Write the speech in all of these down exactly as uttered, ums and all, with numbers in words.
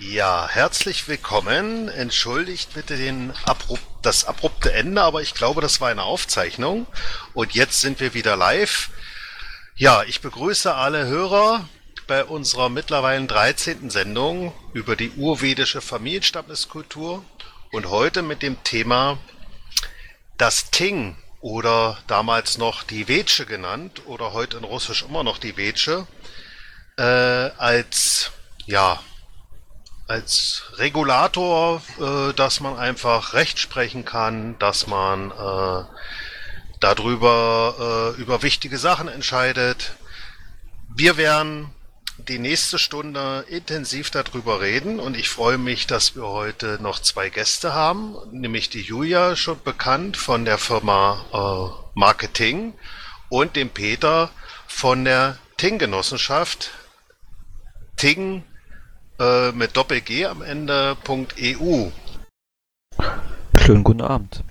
Ja, herzlich willkommen. Entschuldigt bitte den abrupt, das abrupte Ende, aber ich glaube, das war eine Aufzeichnung. Und jetzt sind wir wieder live. Ja, ich begrüße alle Hörer bei unserer mittlerweile dreizehnten Sendung über die urvedische Familienstammeskultur und heute mit dem Thema das Ting oder damals noch die Vedsche genannt oder heute in Russisch immer noch die Vedsche äh, als ja als Regulator, äh, dass man einfach Recht sprechen kann, dass man äh, darüber äh, über wichtige Sachen entscheidet. Wir werden die nächste Stunde intensiv darüber reden und ich freue mich, dass wir heute noch zwei Gäste haben, nämlich die Julia, schon bekannt von der Firma äh, Marketing, und den Peter von der Ting-Genossenschaft Ting äh, mit Doppel-G am Ende .eu. Schönen guten Abend.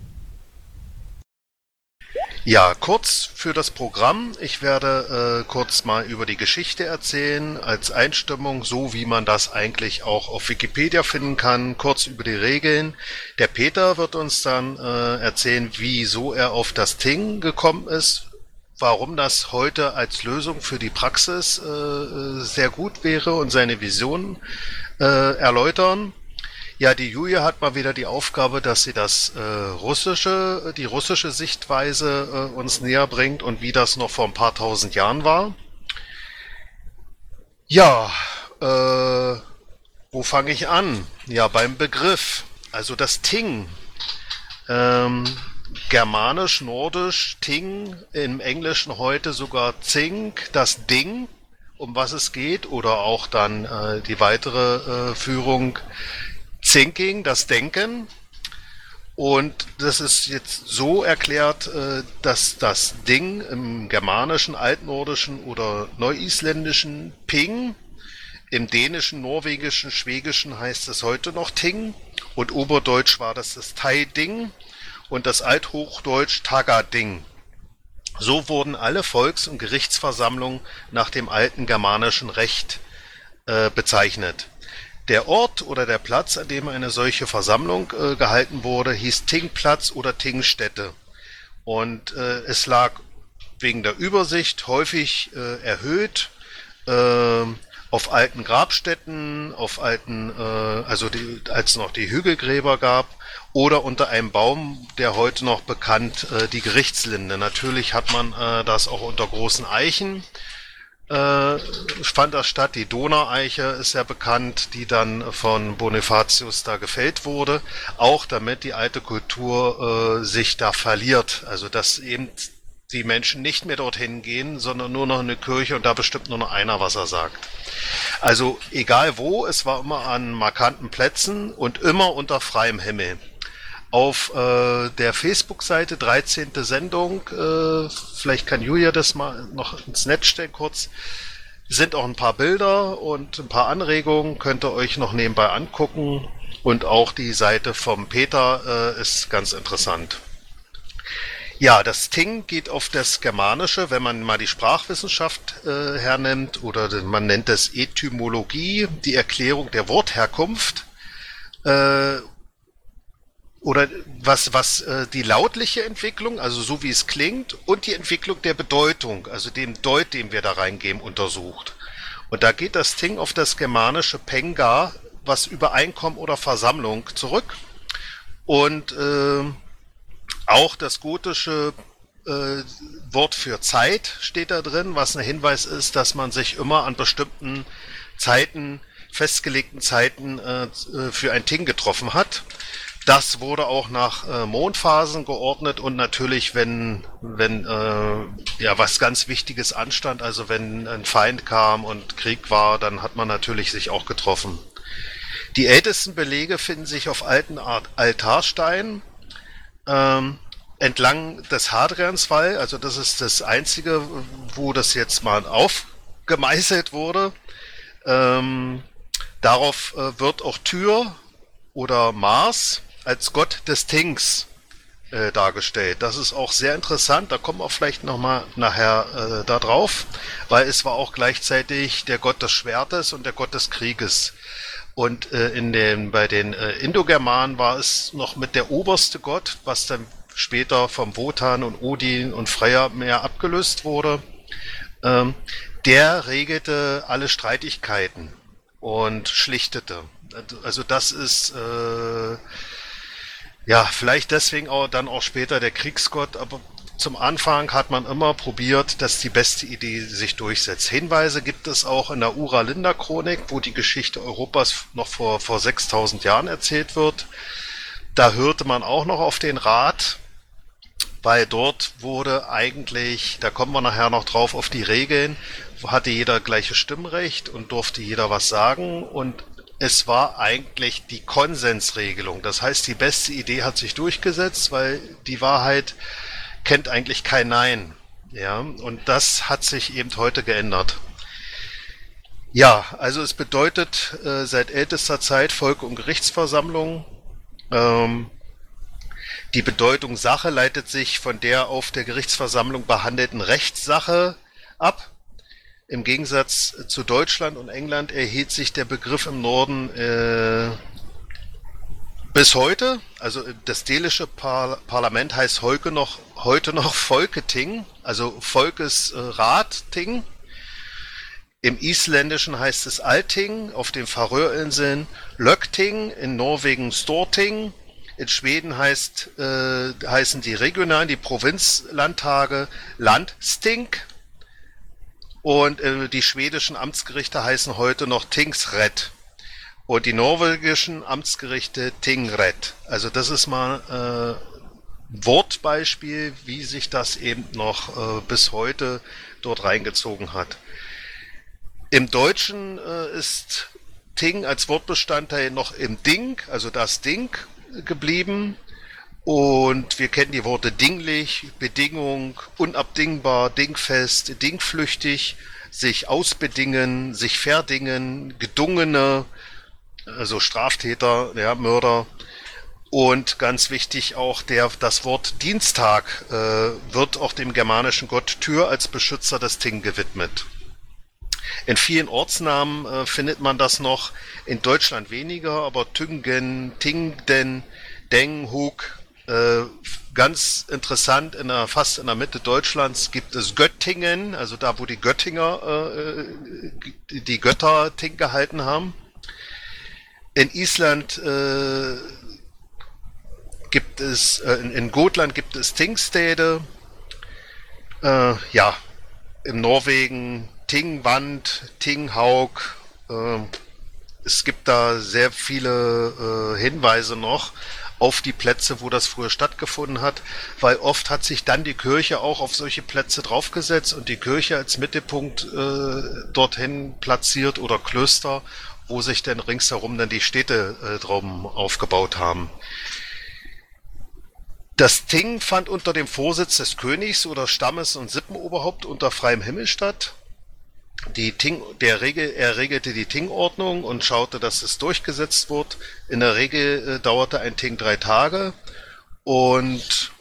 Ja, kurz für das Programm. Ich werde äh, kurz mal über die Geschichte erzählen, als Einstimmung, so wie man das eigentlich auch auf Wikipedia finden kann, kurz über die Regeln. Der Peter wird uns dann äh, erzählen, wieso er auf das Ting gekommen ist, warum das heute als Lösung für die Praxis äh, sehr gut wäre und seine Vision äh, erläutern. Ja, die Julia hat mal wieder die Aufgabe, dass sie das äh, russische, die russische Sichtweise äh, uns näher bringt und wie das noch vor ein paar tausend Jahren war. Ja, äh, wo fange ich an? Ja, beim Begriff. Also das Ting. Ähm, Germanisch, Nordisch, Ting, im Englischen heute sogar Zink, das Ding, um was es geht, oder auch dann äh, die weitere äh, Führung Thinking, das Denken. Und das ist jetzt so erklärt, äh, dass das Ding im Germanischen, Altnordischen oder Neuisländischen Ping, im Dänischen, Norwegischen, Schwedischen heißt es heute noch Ting und Oberdeutsch war das das Tai-Ding und das Althochdeutsch Tagading. So wurden alle Volks- und Gerichtsversammlungen nach dem alten germanischen Recht äh, bezeichnet. Der Ort oder der Platz, an dem eine solche Versammlung äh, gehalten wurde, hieß Tingplatz oder Tingstätte. Und äh, es lag wegen der Übersicht häufig äh, erhöht äh, auf alten Grabstätten, auf alten, äh, also die, als noch die Hügelgräber gab, oder unter einem Baum, der heute noch bekannt, äh, die Gerichtslinde. Natürlich hat man äh, das auch unter großen Eichen. Äh, fand das statt. Die Donaueiche ist ja bekannt, die dann von Bonifatius da gefällt wurde, auch damit die alte Kultur äh, sich da verliert. Also dass eben die Menschen nicht mehr dorthin gehen, sondern nur noch eine Kirche und da bestimmt nur noch einer, was er sagt. Also egal wo, es war immer an markanten Plätzen und immer unter freiem Himmel. Auf äh, der Facebook-Seite dreizehnte Sendung, äh, vielleicht kann Julia das mal noch ins Netz stellen kurz, sind auch ein paar Bilder und ein paar Anregungen, könnt ihr euch noch nebenbei angucken. Und auch die Seite vom Peter äh, ist ganz interessant. Ja, das Ting geht auf das Germanische, wenn man mal die Sprachwissenschaft äh, hernimmt, oder man nennt es Etymologie, die Erklärung der Wortherkunft, äh, oder was, was äh, die lautliche Entwicklung, also so wie es klingt, und die Entwicklung der Bedeutung, also dem Deut, den wir da reingeben, untersucht. Und da geht das Ting auf das germanische Penga, was Übereinkommen oder Versammlung, zurück. Und äh, auch das gotische äh, Wort für Zeit steht da drin, was ein Hinweis ist, dass man sich immer an bestimmten Zeiten, festgelegten Zeiten äh, für ein Ting getroffen hat. Das wurde auch nach äh, Mondphasen geordnet und natürlich, wenn wenn äh, ja was ganz Wichtiges anstand, also wenn ein Feind kam und Krieg war, dann hat man natürlich sich auch getroffen. Die ältesten Belege finden sich auf alten Altarsteinen ähm, entlang des Hadrianswall, also das ist das einzige, wo das jetzt mal aufgemeißelt wurde. Ähm, darauf äh, wird auch Tyr oder Mars als Gott des Tings äh, dargestellt. Das ist auch sehr interessant, da kommen wir vielleicht nochmal nachher äh, da drauf, weil es war auch gleichzeitig der Gott des Schwertes und der Gott des Krieges. Und äh, in den, bei den äh, Indogermanen war es noch mit der oberste Gott, was dann später vom Wotan und Odin und Freyr mehr abgelöst wurde. Ähm, der regelte alle Streitigkeiten und schlichtete. Also das ist äh, ja vielleicht deswegen auch dann auch später der Kriegsgott, aber zum Anfang hat man immer probiert, dass die beste Idee sich durchsetzt. Hinweise gibt es auch in der Ura-Linda-Chronik, wo die Geschichte Europas noch vor, vor sechstausend Jahren erzählt wird. Da hörte man auch noch auf den Rat, weil dort wurde eigentlich, da kommen wir nachher noch drauf, auf die Regeln, hatte jeder gleiche Stimmrecht und durfte jeder was sagen, und es war eigentlich die Konsensregelung. Das heißt, die beste Idee hat sich durchgesetzt, weil die Wahrheit kennt eigentlich kein Nein. Ja, und das hat sich eben heute geändert. Ja, also es bedeutet äh, seit ältester Zeit Volk- und Gerichtsversammlung. Ähm, die Bedeutung Sache leitet sich von der auf der Gerichtsversammlung behandelten Rechtssache ab. Im Gegensatz zu Deutschland und England erhielt sich der Begriff im Norden äh, bis heute, also das dänische Par- Parlament heißt heute noch, heute noch Folketing, also Volkesrat-Ting. Im Isländischen heißt es Alting, auf den Färöerinseln Lögting, in Norwegen Storting. In Schweden heißt, äh, heißen die regionalen, die Provinzlandtage Landsting. Und äh, die schwedischen Amtsgerichte heißen heute noch Tingsrätt. Und die norwegischen Amtsgerichte Tingrätt. Also das ist mal äh, Wortbeispiel, wie sich das eben noch äh, bis heute dort reingezogen hat. Im Deutschen äh, ist Ting als Wortbestandteil noch im Ding, also das Ding, geblieben. Und wir kennen die Worte dinglich, Bedingung, unabdingbar, dingfest, dingflüchtig, sich ausbedingen, sich verdingen, gedungene, also Straftäter, ja, Mörder. Und ganz wichtig auch der, das Wort Dienstag äh, wird auch dem germanischen Gott Tyr als Beschützer des Ting gewidmet. In vielen Ortsnamen äh, findet man das noch, in Deutschland weniger, aber Tüngen, Tingden, Deng, Hug, äh, ganz interessant, in der, fast in der Mitte Deutschlands gibt es Göttingen, also da, wo die Göttinger äh, die Götter Ting gehalten haben. In Island äh, gibt es, äh, in, in Gotland gibt es Tingstäde, äh, ja, in Norwegen Tingwand, Tinghaug, äh, es gibt da sehr viele äh, Hinweise noch auf die Plätze, wo das früher stattgefunden hat, weil oft hat sich dann die Kirche auch auf solche Plätze draufgesetzt und die Kirche als Mittelpunkt äh, dorthin platziert oder Klöster, wo sich dann ringsherum dann die Städte äh, drum aufgebaut haben. Das Ting fand unter dem Vorsitz des Königs oder Stammes- und Sippenoberhaupt unter freiem Himmel statt. Die Ting, der Regel, er regelte die Tingordnung und schaute, dass es durchgesetzt wird. In der Regel äh, dauerte ein Ting drei Tage und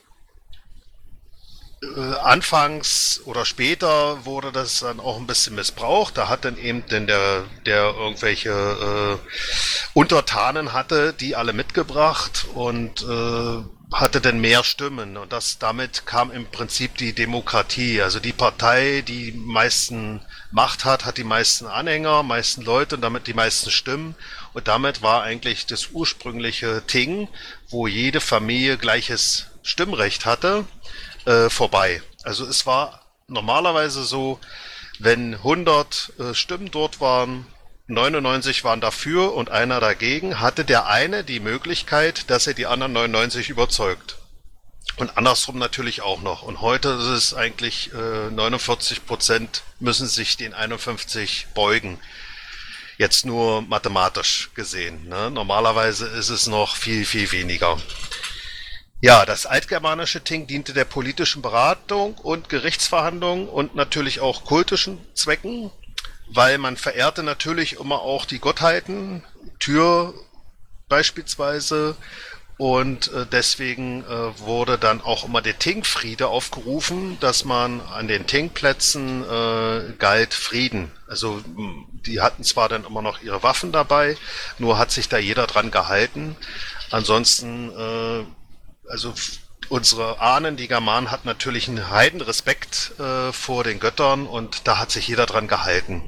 äh, anfangs oder später wurde das dann auch ein bisschen missbraucht. Da hat dann eben denn der, der irgendwelche äh, Untertanen hatte, die alle mitgebracht und äh, hatte dann mehr Stimmen. Und das, damit kam im Prinzip die Demokratie. Also die Partei, die meisten Macht hat, hat die meisten Anhänger, meisten Leute und damit die meisten Stimmen. Und damit war eigentlich das ursprüngliche Ting, wo jede Familie gleiches Stimmrecht hatte, äh, vorbei. Also es war normalerweise so, wenn hundert äh, Stimmen dort waren, neunundneunzig waren dafür und einer dagegen, hatte der eine die Möglichkeit, dass er die anderen neunundneunzig überzeugt. Und andersrum natürlich auch noch. Und heute ist es eigentlich äh, neunundvierzig Prozent müssen sich den einundfünfzig beugen. Jetzt nur mathematisch gesehen. Ne? Normalerweise ist es noch viel, viel weniger. Ja, das altgermanische Ting diente der politischen Beratung und Gerichtsverhandlung und natürlich auch kultischen Zwecken, weil man verehrte natürlich immer auch die Gottheiten, Tyr beispielsweise, Und äh, deswegen äh, wurde dann auch immer der Tingfriede aufgerufen, dass man an den Tingplätzen äh, galt Frieden. Also die hatten zwar dann immer noch ihre Waffen dabei, nur hat sich da jeder dran gehalten. Ansonsten, äh, also unsere Ahnen, die Germanen, hatten natürlich einen Heidenrespekt äh, vor den Göttern und da hat sich jeder dran gehalten.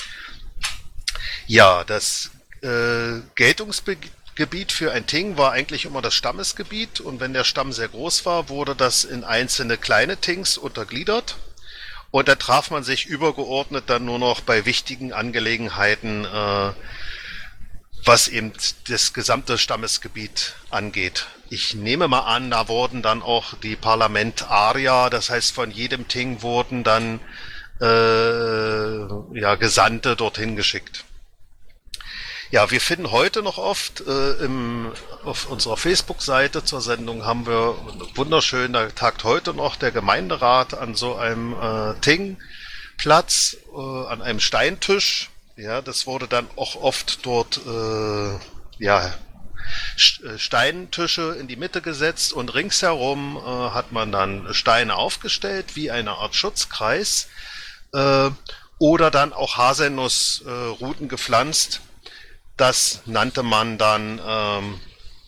Ja, das äh, Geltungsgebiet für ein Ting war eigentlich immer das Stammesgebiet und wenn der Stamm sehr groß war, wurde das in einzelne kleine Tings untergliedert und da traf man sich übergeordnet dann nur noch bei wichtigen Angelegenheiten, äh, was eben das gesamte Stammesgebiet angeht. Ich nehme mal an, da wurden dann auch die Parlamentarier, das heißt von jedem Ting wurden dann äh, ja, Gesandte dorthin geschickt. Ja, wir finden heute noch oft äh, im, auf unserer Facebook-Seite zur Sendung haben wir wunderschön, da tagt heute noch der Gemeinderat an so einem äh, Tingplatz, äh, an einem Steintisch. Ja, das wurde dann auch oft dort äh, ja, Steintische in die Mitte gesetzt und ringsherum äh, hat man dann Steine aufgestellt, wie eine Art Schutzkreis äh, oder dann auch Haselnussruten äh, gepflanzt. Das nannte man dann ähm,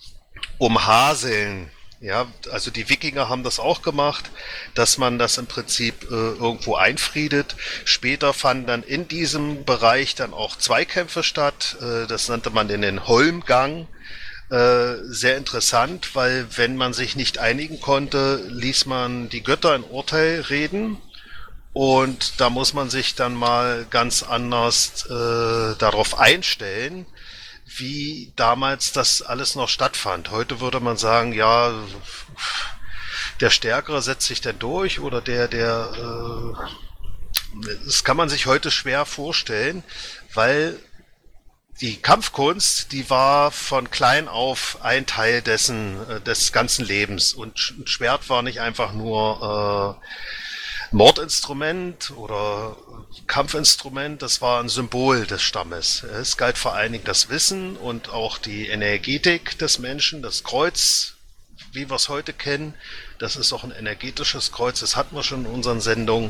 Umhaseln. Ja, also die Wikinger haben das auch gemacht, dass man das im Prinzip äh, irgendwo einfriedet. Später fanden dann in diesem Bereich dann auch Zweikämpfe statt. Äh, das nannte man den Holmgang. Äh, sehr interessant, weil wenn man sich nicht einigen konnte, ließ man die Götter in Urteil reden. Und da muss man sich dann mal ganz anders äh, darauf einstellen, wie damals das alles noch stattfand. Heute würde man sagen, ja, der Stärkere setzt sich dann durch oder der, der, äh, das kann man sich heute schwer vorstellen, weil die Kampfkunst, die war von klein auf ein Teil dessen, äh, des ganzen Lebens und ein Schwert war nicht einfach nur äh, Mordinstrument oder Kampfinstrument, das war ein Symbol des Stammes. Es galt vor allen Dingen das Wissen und auch die Energetik des Menschen, das Kreuz, wie wir es heute kennen. Das ist auch ein energetisches Kreuz, das hatten wir schon in unseren Sendungen.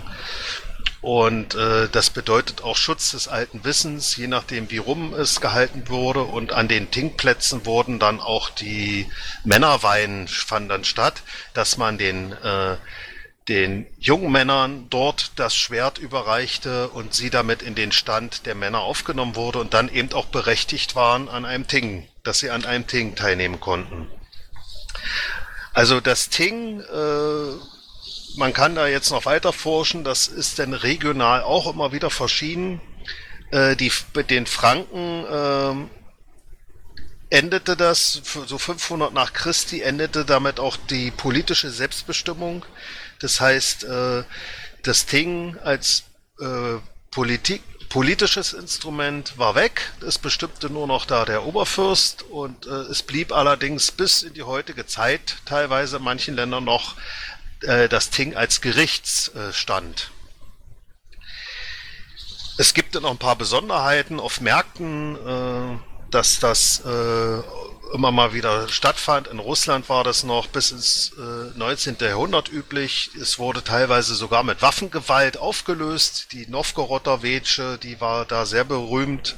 Und äh, das bedeutet auch Schutz des alten Wissens, je nachdem wie rum es gehalten wurde. Und an den Tingplätzen wurden dann auch die Männerweihen fanden dann statt, dass man den äh, den jungen Männern dort das Schwert überreichte und sie damit in den Stand der Männer aufgenommen wurde und dann eben auch berechtigt waren an einem Ting, dass sie an einem Ting teilnehmen konnten. Also das Ting, äh, man kann da jetzt noch weiter forschen, das ist dann regional auch immer wieder verschieden. Äh, die, mit den Franken äh, endete das, so fünfhundert nach Christi, endete damit auch die politische Selbstbestimmung. Das heißt, äh, das Ting als äh, Politik, politisches Instrument war weg. Es bestimmte nur noch da der Oberfürst und äh, es blieb allerdings bis in die heutige Zeit teilweise in manchen Ländern noch äh, das Ting als Gerichtsstand. Es gibt dann noch ein paar Besonderheiten auf Märkten, äh, dass das äh, immer mal wieder stattfand. In Russland war das noch bis ins äh, neunzehnten Jahrhundert üblich. Es wurde teilweise sogar mit Waffengewalt aufgelöst. Die Novgoroder Wetsche, die war da sehr berühmt.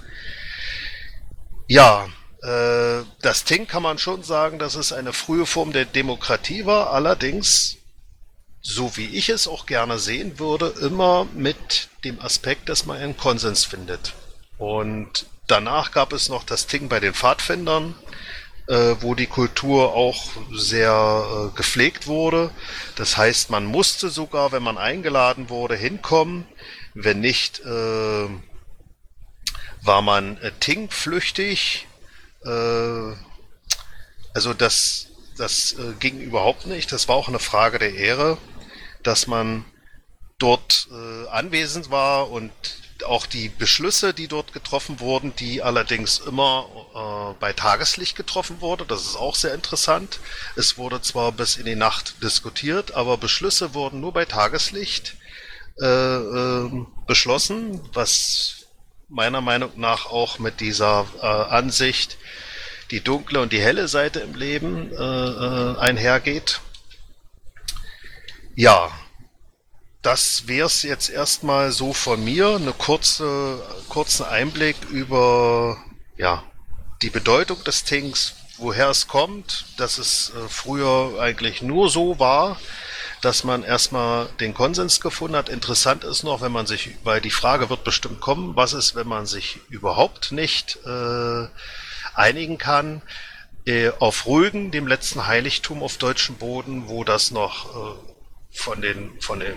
Ja, äh, das Ting kann man schon sagen, dass es eine frühe Form der Demokratie war. Allerdings, so wie ich es auch gerne sehen würde, immer mit dem Aspekt, dass man einen Konsens findet. Und danach gab es noch das Ting bei den Pfadfindern, äh, wo die Kultur auch sehr äh, gepflegt wurde. Das heißt, man musste sogar, wenn man eingeladen wurde, hinkommen. Wenn nicht, äh, war man äh, Ting-flüchtig. Äh, also das, das äh, ging überhaupt nicht. Das war auch eine Frage der Ehre, dass man dort äh, anwesend war und auch die Beschlüsse, die dort getroffen wurden, die allerdings immer äh, bei Tageslicht getroffen wurde. Das ist auch sehr interessant. Es wurde zwar bis in die Nacht diskutiert, aber Beschlüsse wurden nur bei Tageslicht äh, äh, beschlossen, was meiner Meinung nach auch mit dieser äh, Ansicht die dunkle und die helle Seite im Leben äh, äh, einhergeht. Ja, das wäre es jetzt erstmal so von mir. Eine kurze, kurzen Einblick über ja, die Bedeutung des Tings, woher es kommt, dass es äh, früher eigentlich nur so war, dass man erstmal den Konsens gefunden hat. Interessant ist noch, wenn man sich, weil die Frage wird bestimmt kommen, was ist, wenn man sich überhaupt nicht äh, einigen kann, äh, auf Rügen, dem letzten Heiligtum auf deutschem Boden, wo das noch äh, von den, von den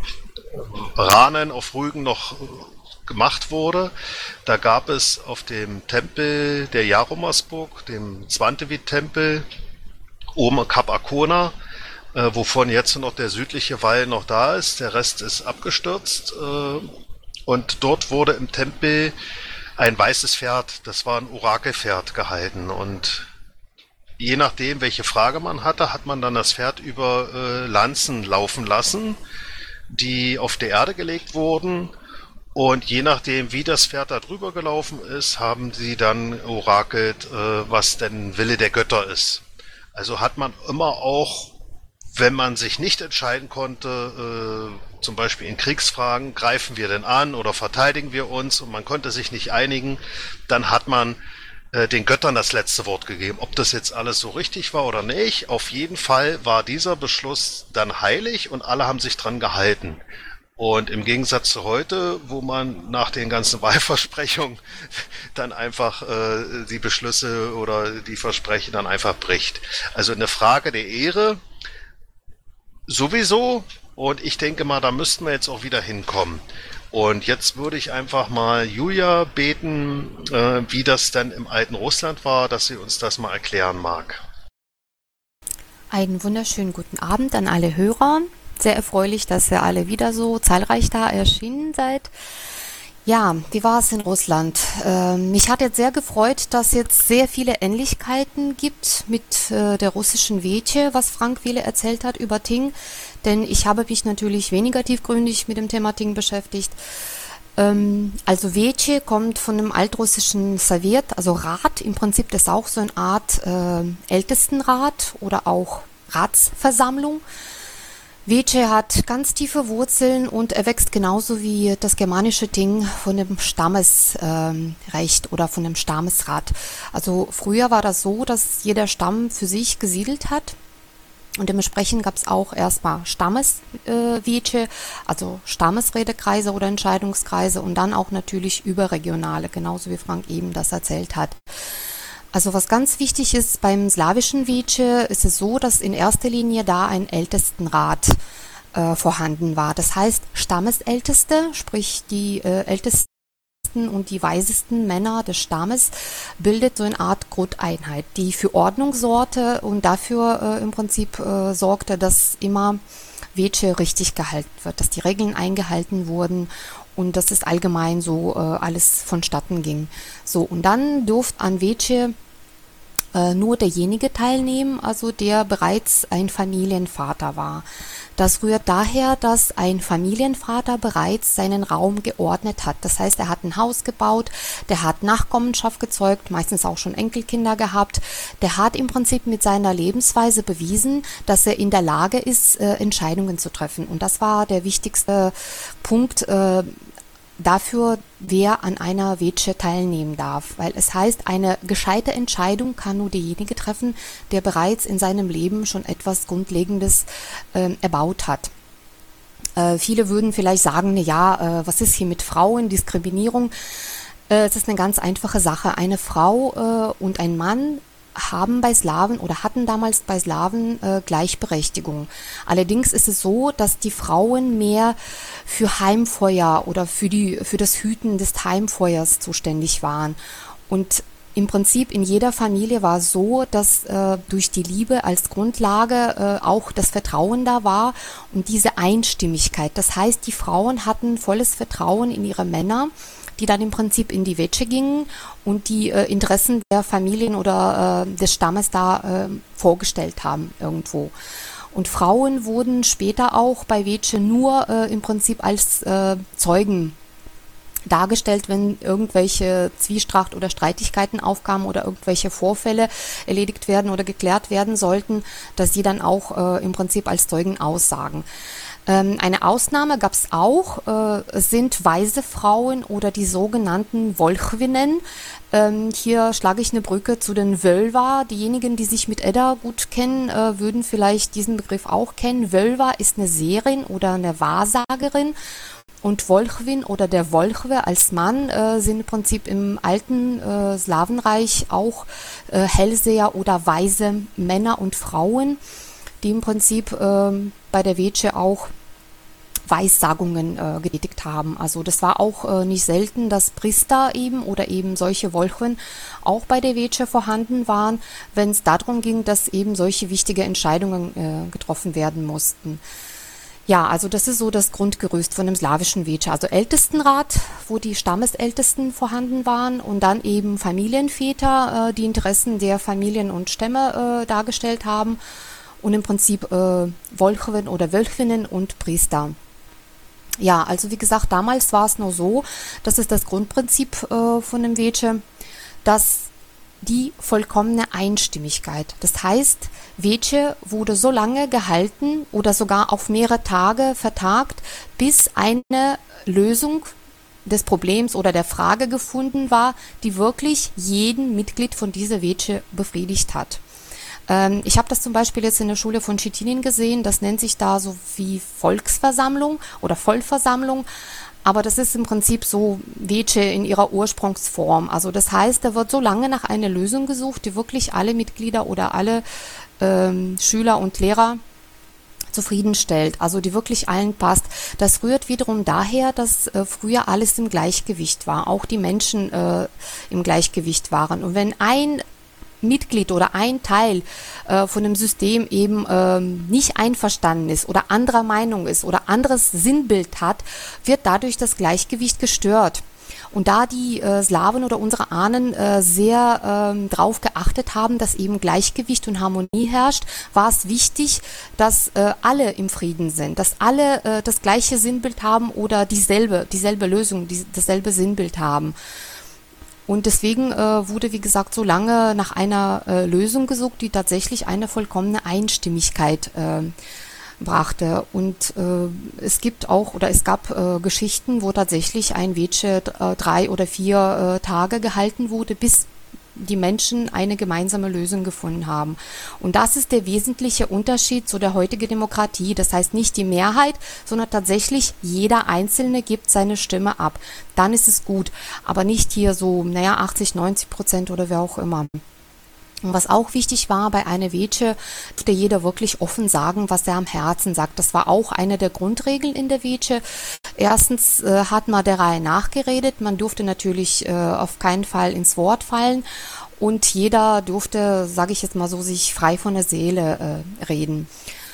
Ranen auf Rügen noch gemacht wurde. Da gab es auf dem Tempel der Jaromersburg, dem Zwantewit-Tempel, oben Kap Arkona, äh, wovon jetzt noch der südliche Wall noch da ist. Der Rest ist abgestürzt. Äh, und dort wurde im Tempel ein weißes Pferd, das war ein Orakelpferd, gehalten. Und je nachdem, welche Frage man hatte, hat man dann das Pferd über äh, Lanzen laufen lassen, die auf der Erde gelegt wurden. Und je nachdem, wie das Pferd da drüber gelaufen ist, haben sie dann orakelt, äh, was denn Wille der Götter ist. Also hat man immer auch, wenn man sich nicht entscheiden konnte, äh, zum Beispiel in Kriegsfragen, greifen wir denn an oder verteidigen wir uns, und man konnte sich nicht einigen, dann hat man äh, den Göttern das letzte Wort gegeben. Ob das jetzt alles so richtig war oder nicht, auf jeden Fall war dieser Beschluss dann heilig und alle haben sich dran gehalten. Und im Gegensatz zu heute, wo man nach den ganzen Wahlversprechungen dann einfach äh, die Beschlüsse oder die Versprechen dann einfach bricht. Also eine Frage der Ehre sowieso, und ich denke mal, da müssten wir jetzt auch wieder hinkommen. Und jetzt würde ich einfach mal Julia beten, äh, wie das denn im alten Russland war, dass sie uns das mal erklären mag. Einen wunderschönen guten Abend an alle Hörer. Sehr erfreulich, dass ihr alle wieder so zahlreich da erschienen seid. Ja, wie war es in Russland? Ähm, mich hat jetzt sehr gefreut, dass jetzt sehr viele Ähnlichkeiten gibt mit äh, der russischen Wetje, was Frank Wiele erzählt hat über Ting. Denn ich habe mich natürlich weniger tiefgründig mit dem Thema Ting beschäftigt. Ähm, also Wetje kommt von dem altrussischen Sowjet, also Rat. Im Prinzip das ist auch so eine Art äh, Ältestenrat oder auch Ratsversammlung. Wetje hat ganz tiefe Wurzeln und er wächst genauso wie das germanische Ting von dem Stammesrecht ähm, oder von dem Stammesrat. Also früher war das so, dass jeder Stamm für sich gesiedelt hat. Und dementsprechend gab es auch erstmal Stammeswetje, äh, also Stammesredekreise oder Entscheidungskreise und dann auch natürlich überregionale, genauso wie Frank eben das erzählt hat. Also was ganz wichtig ist beim slawischen Wetje, ist es so, dass in erster Linie da ein Ältestenrat äh, vorhanden war. Das heißt Stammesälteste, sprich die äh, Ältesten und die weisesten Männer des Stammes, bildet so eine Art Grundeinheit, die für Ordnung sorgte und dafür äh, im Prinzip äh, sorgte, dass immer Wetje richtig gehalten wird, dass die Regeln eingehalten wurden und dass es allgemein so äh, alles vonstatten ging. So, und dann durfte an Wetje äh, nur derjenige teilnehmen, also der bereits ein Familienvater war. Das rührt daher, dass ein Familienvater bereits seinen Raum geordnet hat. Das heißt, er hat ein Haus gebaut, der hat Nachkommenschaft gezeugt, meistens auch schon Enkelkinder gehabt. Der hat im Prinzip mit seiner Lebensweise bewiesen, dass er in der Lage ist, äh, Entscheidungen zu treffen. Und das war der wichtigste Punkt äh, dafür, wer an einer Wetje teilnehmen darf. Weil es heißt, eine gescheite Entscheidung kann nur derjenige treffen, der bereits in seinem Leben schon etwas Grundlegendes äh, erbaut hat. Äh, viele würden vielleicht sagen, na ja, äh, was ist hier mit Frauen, Diskriminierung? Äh, es ist eine ganz einfache Sache. Eine Frau äh, und ein Mann haben bei Slawen oder hatten damals bei Slawen äh, Gleichberechtigung. Allerdings ist es so, dass die Frauen mehr für Heimfeuer oder für die für das Hüten des Heimfeuers zuständig waren. Und im Prinzip in jeder Familie war es so, dass äh, durch die Liebe als Grundlage äh, auch das Vertrauen da war und diese Einstimmigkeit. Das heißt, die Frauen hatten volles Vertrauen in ihre Männer, die dann im Prinzip in die Wetje gingen und die äh, Interessen der Familien oder äh, des Stammes da äh, vorgestellt haben irgendwo. Und Frauen wurden später auch bei Wetje nur äh, im Prinzip als äh, Zeugen dargestellt, wenn irgendwelche Zwiestracht oder Streitigkeiten aufkamen oder irgendwelche Vorfälle erledigt werden oder geklärt werden sollten, dass sie dann auch äh, im Prinzip als Zeugen aussagen. Ähm, eine Ausnahme gab es auch, äh, es sind weise Frauen oder die sogenannten Wolchwinnen. Ähm, hier schlage ich eine Brücke zu den Wölwa. Diejenigen, die sich mit Edda gut kennen, äh, würden vielleicht diesen Begriff auch kennen. Wölwa ist eine Seherin oder eine Wahrsagerin. Und Wolchwin oder der Wolchwe als Mann äh, sind im Prinzip im alten äh, Slawenreich auch äh, Hellseher oder weise Männer und Frauen, die im Prinzip äh, bei der Veche auch Weissagungen äh, getätigt haben. Also das war auch äh, nicht selten, dass Priester eben oder eben solche Wolchwen auch bei der Veche vorhanden waren, wenn es darum ging, dass eben solche wichtige Entscheidungen äh, getroffen werden mussten. Ja, also das ist so das Grundgerüst von dem slawischen Veche. Also Ältestenrat, wo die Stammesältesten vorhanden waren und dann eben Familienväter, äh, die Interessen der Familien und Stämme äh, dargestellt haben und im Prinzip äh, Wolchwen oder Wölchwinnen und Priester. Ja, also wie gesagt, damals war es nur so, das ist das Grundprinzip äh, von dem Veche, dass die vollkommene Einstimmigkeit. Das heißt, Veche wurde so lange gehalten oder sogar auf mehrere Tage vertagt, bis eine Lösung des Problems oder der Frage gefunden war, die wirklich jeden Mitglied von dieser Veche befriedigt hat. Ähm, ich habe das zum Beispiel jetzt in der Schule von Chittinin gesehen, das nennt sich da so wie Volksversammlung oder Vollversammlung. Aber das ist im Prinzip so Veche in ihrer Ursprungsform. Also das heißt, da wird so lange nach einer Lösung gesucht, die wirklich alle Mitglieder oder alle ähm, Schüler und Lehrer zufriedenstellt, also die wirklich allen passt. Das rührt wiederum daher, dass äh, früher alles im Gleichgewicht war, auch die Menschen äh, im Gleichgewicht waren. Und wenn ein Mitglied oder ein Teil äh, von dem System eben ähm, nicht einverstanden ist oder anderer Meinung ist oder anderes Sinnbild hat, wird dadurch das Gleichgewicht gestört. Und da die äh, Slawen oder unsere Ahnen äh, sehr ähm, drauf geachtet haben, dass eben Gleichgewicht und Harmonie herrscht, war es wichtig, dass äh, alle im Frieden sind, dass alle äh, das gleiche Sinnbild haben oder dieselbe, dieselbe Lösung, die, dasselbe Sinnbild haben. Und deswegen äh, wurde, wie gesagt, so lange nach einer äh, Lösung gesucht, die tatsächlich eine vollkommene Einstimmigkeit äh, brachte. Und äh, es gibt auch, oder es gab äh, Geschichten, wo tatsächlich ein Veche äh, drei oder vier äh, Tage gehalten wurde, bis die Menschen eine gemeinsame Lösung gefunden haben. Und das ist der wesentliche Unterschied zu der heutigen Demokratie. Das heißt nicht die Mehrheit, sondern tatsächlich jeder Einzelne gibt seine Stimme ab. Dann ist es gut. Aber nicht hier so, naja, achtzig, neunzig Prozent oder wer auch immer. Und was auch wichtig war, bei einer Veche durfte jeder wirklich offen sagen, was er am Herzen sagt. Das war auch eine der Grundregeln in der Veche. Erstens äh, hat man der Reihe nachgeredet. Man durfte natürlich äh, auf keinen Fall ins Wort fallen. Und jeder durfte, sage ich jetzt mal so, sich frei von der Seele äh, reden.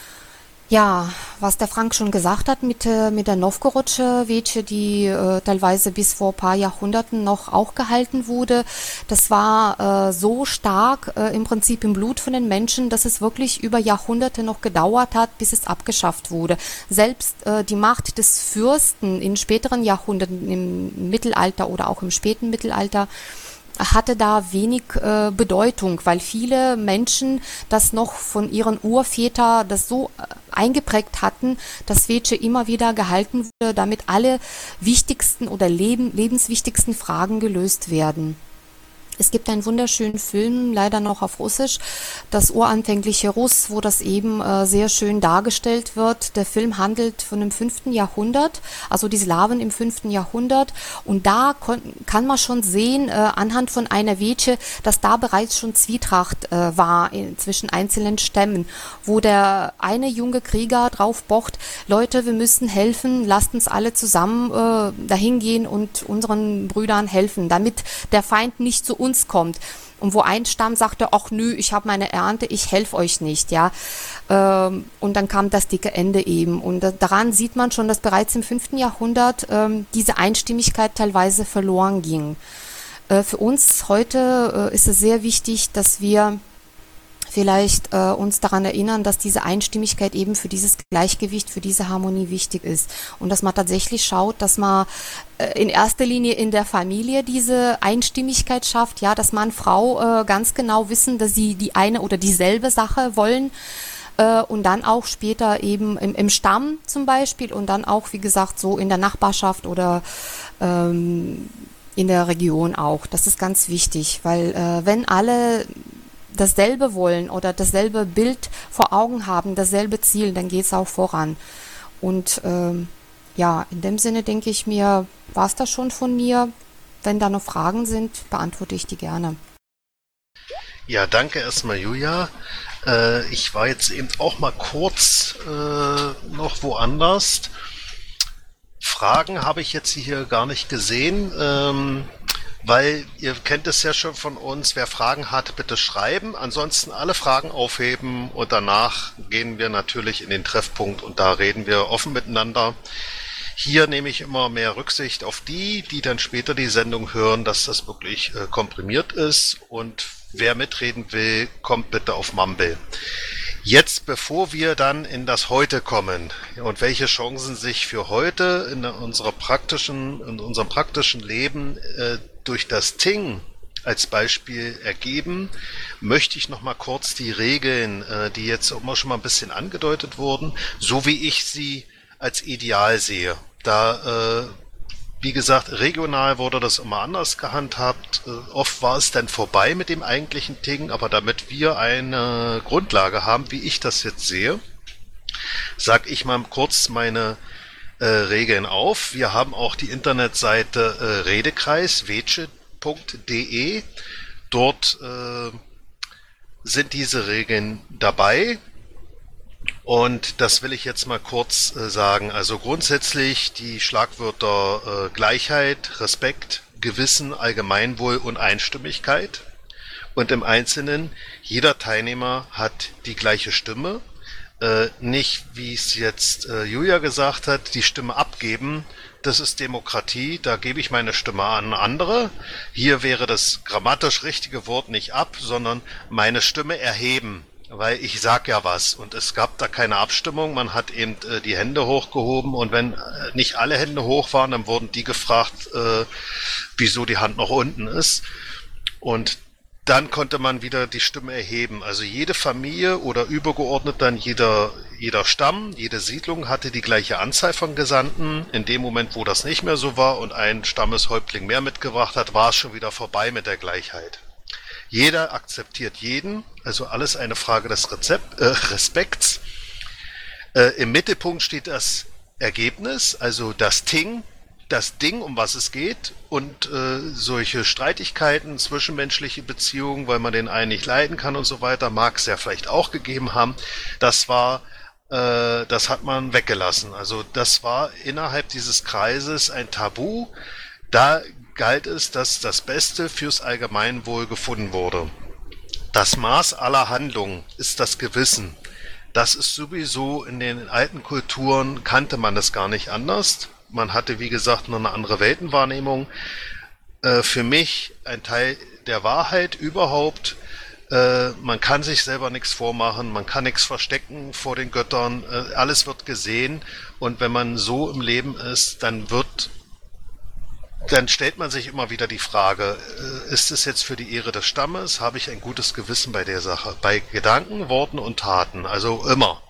Ja, was der Frank schon gesagt hat mit, äh, mit der Novgorodsche Veche, die äh, teilweise bis vor ein paar Jahrhunderten noch auch gehalten wurde, das war äh, so stark äh, im Prinzip im Blut von den Menschen, dass es wirklich über Jahrhunderte noch gedauert hat, bis es abgeschafft wurde. Selbst äh, die Macht des Fürsten in späteren Jahrhunderten, im Mittelalter oder auch im späten Mittelalter, hatte da wenig äh, Bedeutung, weil viele Menschen das noch von ihren Urvätern das so äh, eingeprägt hatten, dass Veche immer wieder gehalten wurde, damit alle wichtigsten oder leben, lebenswichtigsten Fragen gelöst werden. Es gibt einen wunderschönen Film, leider noch auf Russisch, das uranfängliche Russ, wo das eben äh, sehr schön dargestellt wird. Der Film handelt von dem fünften Jahrhundert, also die Slawen im fünften Jahrhundert. Und da kann man schon sehen, äh, anhand von einer Veche, dass da bereits schon Zwietracht äh, war in, zwischen einzelnen Stämmen, wo der eine junge Krieger drauf pocht, Leute, wir müssen helfen, lasst uns alle zusammen äh, dahin gehen und unseren Brüdern helfen, damit der Feind nicht zu uns kommt. Und wo ein Stamm sagte, ach nö, ich habe meine Ernte, ich helfe euch nicht, ja. Ähm, und dann kam das dicke Ende eben. Und äh, daran sieht man schon, dass bereits im fünften Jahrhundert ähm, diese Einstimmigkeit teilweise verloren ging. Äh, für uns heute äh, ist es sehr wichtig, dass wir vielleicht äh, uns daran erinnern, dass diese Einstimmigkeit eben für dieses Gleichgewicht, für diese Harmonie wichtig ist. Und dass man tatsächlich schaut, dass man äh, in erster Linie in der Familie diese Einstimmigkeit schafft, ja, dass Mann, Frau äh, ganz genau wissen, dass sie die eine oder dieselbe Sache wollen, äh, und dann auch später eben im, im Stamm zum Beispiel und dann auch, wie gesagt, so in der Nachbarschaft oder ähm, in der Region auch. Das ist ganz wichtig, weil äh, wenn alle dasselbe wollen oder dasselbe Bild vor Augen haben, dasselbe Ziel, dann geht es auch voran. Und ähm, ja, in dem Sinne denke ich mir, war es das schon von mir. Wenn da noch Fragen sind, beantworte ich die gerne. Ja, danke erstmal, Julia. Äh, ich war jetzt eben auch mal kurz äh, noch woanders. Fragen habe ich jetzt hier gar nicht gesehen, ähm, weil ihr kennt es ja schon von uns, wer Fragen hat, bitte schreiben. Ansonsten alle Fragen aufheben und danach gehen wir natürlich in den Treffpunkt und da reden wir offen miteinander. Hier nehme ich immer mehr Rücksicht auf die, die dann später die Sendung hören, dass das wirklich äh, komprimiert ist und wer mitreden will, kommt bitte auf Mumble. Jetzt, bevor wir dann in das Heute kommen und welche Chancen sich für heute in unserer praktischen, in unserem praktischen Leben äh, durch das Ting als Beispiel ergeben, möchte ich noch mal kurz die Regeln, äh, die jetzt immer schon mal ein bisschen angedeutet wurden, so wie ich sie als ideal sehe. Da, äh, wie gesagt, regional wurde das immer anders gehandhabt. Äh, oft war es dann vorbei mit dem eigentlichen Ting, aber damit wir eine Grundlage haben, wie ich das jetzt sehe, sag ich mal kurz meine äh, Regeln auf. Wir haben auch die Internetseite äh, Redekreis, wece punkt de. Dort äh, sind diese Regeln dabei. Und das will ich jetzt mal kurz äh, sagen. Also grundsätzlich die Schlagwörter äh, Gleichheit, Respekt, Gewissen, Allgemeinwohl und Einstimmigkeit. Und im Einzelnen, jeder Teilnehmer hat die gleiche Stimme. Äh, nicht, wie es jetzt äh, Julia gesagt hat, die Stimme abgeben. Das ist Demokratie, da gebe ich meine Stimme an andere. Hier wäre das grammatisch richtige Wort nicht ab, sondern meine Stimme erheben. Weil ich sag ja was und es gab da keine Abstimmung, man hat eben äh, die Hände hochgehoben und wenn äh, nicht alle Hände hoch waren, dann wurden die gefragt, äh, wieso die Hand noch unten ist und dann konnte man wieder die Stimme erheben. Also jede Familie oder übergeordnet dann jeder, jeder Stamm, jede Siedlung hatte die gleiche Anzahl von Gesandten. In dem Moment, wo das nicht mehr so war und ein Stammeshäuptling mehr mitgebracht hat, war es schon wieder vorbei mit der Gleichheit. Jeder akzeptiert jeden, also alles eine Frage des Rezept, äh, Respekts. Äh, im Mittelpunkt steht das Ergebnis, also das Ting, das Ding, um was es geht und äh, solche Streitigkeiten, zwischenmenschliche Beziehungen, weil man den einen nicht leiden kann und so weiter, mag es ja vielleicht auch gegeben haben. Das war, äh, das hat man weggelassen. Also das war innerhalb dieses Kreises ein Tabu. Da galt es, dass das Beste fürs Allgemeinwohl gefunden wurde. Das Maß aller Handlungen ist das Gewissen. Das ist sowieso in den alten Kulturen, kannte man das gar nicht anders. Man hatte, wie gesagt, nur eine andere Weltenwahrnehmung. Äh, für mich ein Teil der Wahrheit überhaupt. Äh, man kann sich selber nichts vormachen, man kann nichts verstecken vor den Göttern. Äh, alles wird gesehen. Und wenn man so im Leben ist, dann wird Dann stellt man sich immer wieder die Frage, ist es jetzt für die Ehre des Stammes? Habe ich ein gutes Gewissen bei der Sache? Bei Gedanken, Worten und Taten, also immer.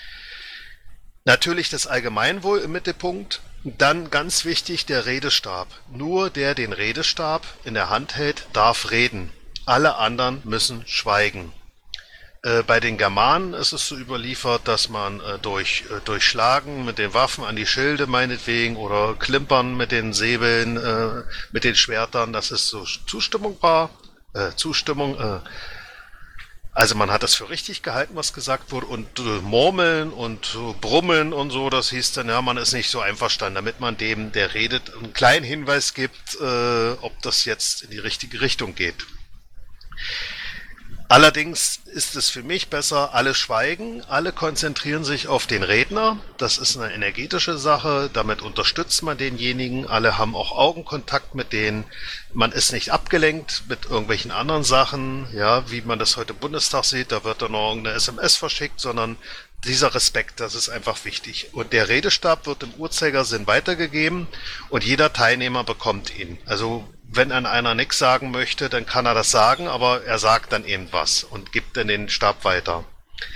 Natürlich das Allgemeinwohl im Mittelpunkt. Dann ganz wichtig der Redestab. Nur der den Redestab in der Hand hält, darf reden. Alle anderen müssen schweigen. Bei den Germanen ist es so überliefert, dass man äh, durch, äh, durch Schlagen mit den Waffen an die Schilde meinetwegen oder Klimpern mit den Säbeln, äh, mit den Schwertern, dass es so Zustimmung war, äh, Zustimmung, äh, also man hat das für richtig gehalten, was gesagt wurde und äh, Murmeln und äh, Brummeln und so, das hieß dann, ja, man ist nicht so einverstanden, damit man dem, der redet, einen kleinen Hinweis gibt, äh, ob das jetzt in die richtige Richtung geht. Allerdings ist es für mich besser, alle schweigen, alle konzentrieren sich auf den Redner. Das ist eine energetische Sache, damit unterstützt man denjenigen. Alle haben auch Augenkontakt mit denen. Man ist nicht abgelenkt mit irgendwelchen anderen Sachen, ja, wie man das heute im Bundestag sieht, da wird dann noch irgendeine S M S verschickt, sondern dieser Respekt, das ist einfach wichtig. Und der Redestab wird im Uhrzeigersinn weitergegeben und jeder Teilnehmer bekommt ihn. Also wenn an einer nichts sagen möchte, dann kann er das sagen, aber er sagt dann eben was und gibt dann den Stab weiter.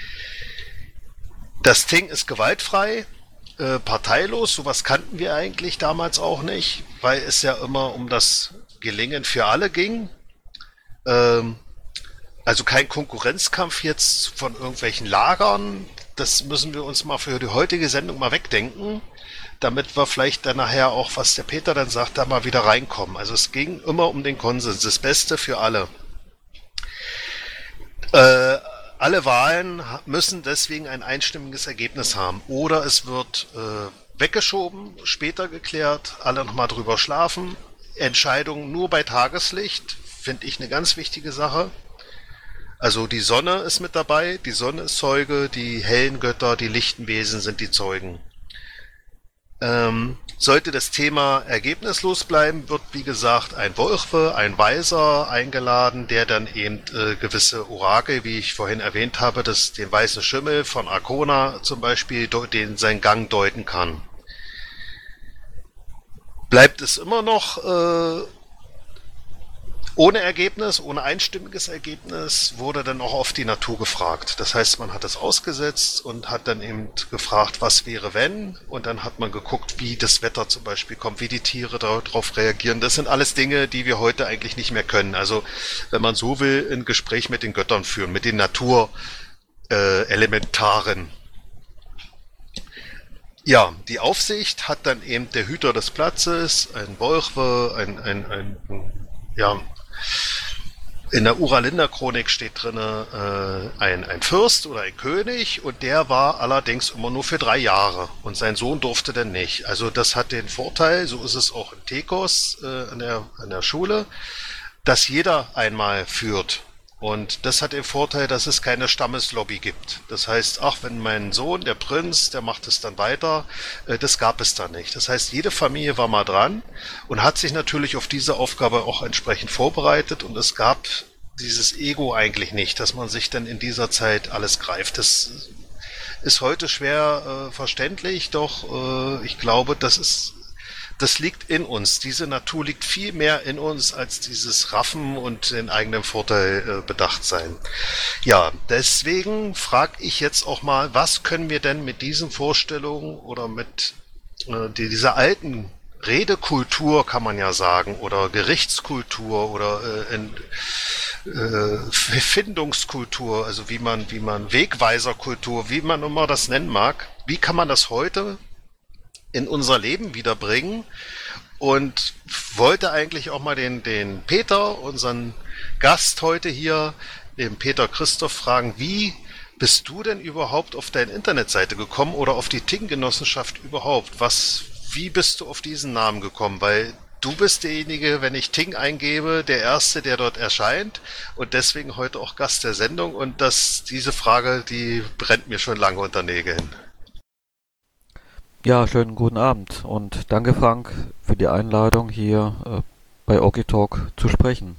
Das Ting ist gewaltfrei, äh, parteilos, sowas kannten wir eigentlich damals auch nicht, weil es ja immer um das Gelingen für alle ging. Ähm, also kein Konkurrenzkampf jetzt von irgendwelchen Lagern, das müssen wir uns mal für die heutige Sendung mal wegdenken, damit wir vielleicht dann nachher auch, was der Peter dann sagt, da mal wieder reinkommen. Also es ging immer um den Konsens, das Beste für alle. Äh, alle Wahlen müssen deswegen ein einstimmiges Ergebnis haben. Oder es wird äh, weggeschoben, später geklärt, alle nochmal drüber schlafen. Entscheidungen nur bei Tageslicht, finde ich eine ganz wichtige Sache. Also die Sonne ist mit dabei, die Sonne ist Zeuge, die hellen Götter, die lichten Wesen sind die Zeugen. Ähm, sollte das Thema ergebnislos bleiben, wird wie gesagt ein Wolfe, ein Weiser eingeladen, der dann eben äh, gewisse Orakel, wie ich vorhin erwähnt habe, das, den weißen Schimmel von Arkona zum Beispiel, den seinen Gang deuten kann. Bleibt es immer noch äh, ohne Ergebnis, ohne einstimmiges Ergebnis, wurde dann auch auf die Natur gefragt. Das heißt, man hat es ausgesetzt und hat dann eben gefragt, was wäre wenn? Und dann hat man geguckt, wie das Wetter zum Beispiel kommt, wie die Tiere darauf reagieren. Das sind alles Dinge, die wir heute eigentlich nicht mehr können. Also, wenn man so will, ein Gespräch mit den Göttern führen, mit den Naturelementaren. Ja, die Aufsicht hat dann eben der Hüter des Platzes, ein Wolfe, ein, ein, ein, ja, in der Uralinda-Chronik steht drin äh, ein, ein Fürst oder ein König und der war allerdings immer nur für drei Jahre und sein Sohn durfte dann nicht. Also das hat den Vorteil, so ist es auch in Tekos äh, an, der, an der Schule, dass jeder einmal führt. Und das hat den Vorteil, dass es keine Stammeslobby gibt. Das heißt, ach, wenn mein Sohn, der Prinz, der macht es dann weiter, äh, das gab es da nicht. Das heißt, jede Familie war mal dran und hat sich natürlich auf diese Aufgabe auch entsprechend vorbereitet und es gab dieses Ego eigentlich nicht, dass man sich dann in dieser Zeit alles greift. Das ist heute schwer äh, verständlich, doch äh, ich glaube, das ist Das liegt in uns. Diese Natur liegt viel mehr in uns als dieses Raffen und den eigenen Vorteil äh, bedacht sein. Ja, deswegen frage ich jetzt auch mal, was können wir denn mit diesen Vorstellungen oder mit äh, dieser alten Redekultur, kann man ja sagen, oder Gerichtskultur oder äh, in, äh, Findungskultur, also wie man, wie man Wegweiserkultur, wie man immer das nennen mag, wie kann man das heute in unser Leben wiederbringen und wollte eigentlich auch mal den, den Peter, unseren Gast heute hier, den Peter Christoph, fragen, wie bist du denn überhaupt auf deine Internetseite gekommen oder auf die Ting-Genossenschaft überhaupt? Was, wie bist du auf diesen Namen gekommen? Weil du bist derjenige, wenn ich Ting eingebe, der Erste, der dort erscheint und deswegen heute auch Gast der Sendung und das, diese Frage, die brennt mir schon lange unter Nägeln. Ja, schönen guten Abend und danke Frank für die Einladung hier äh, bei Okitalk zu sprechen.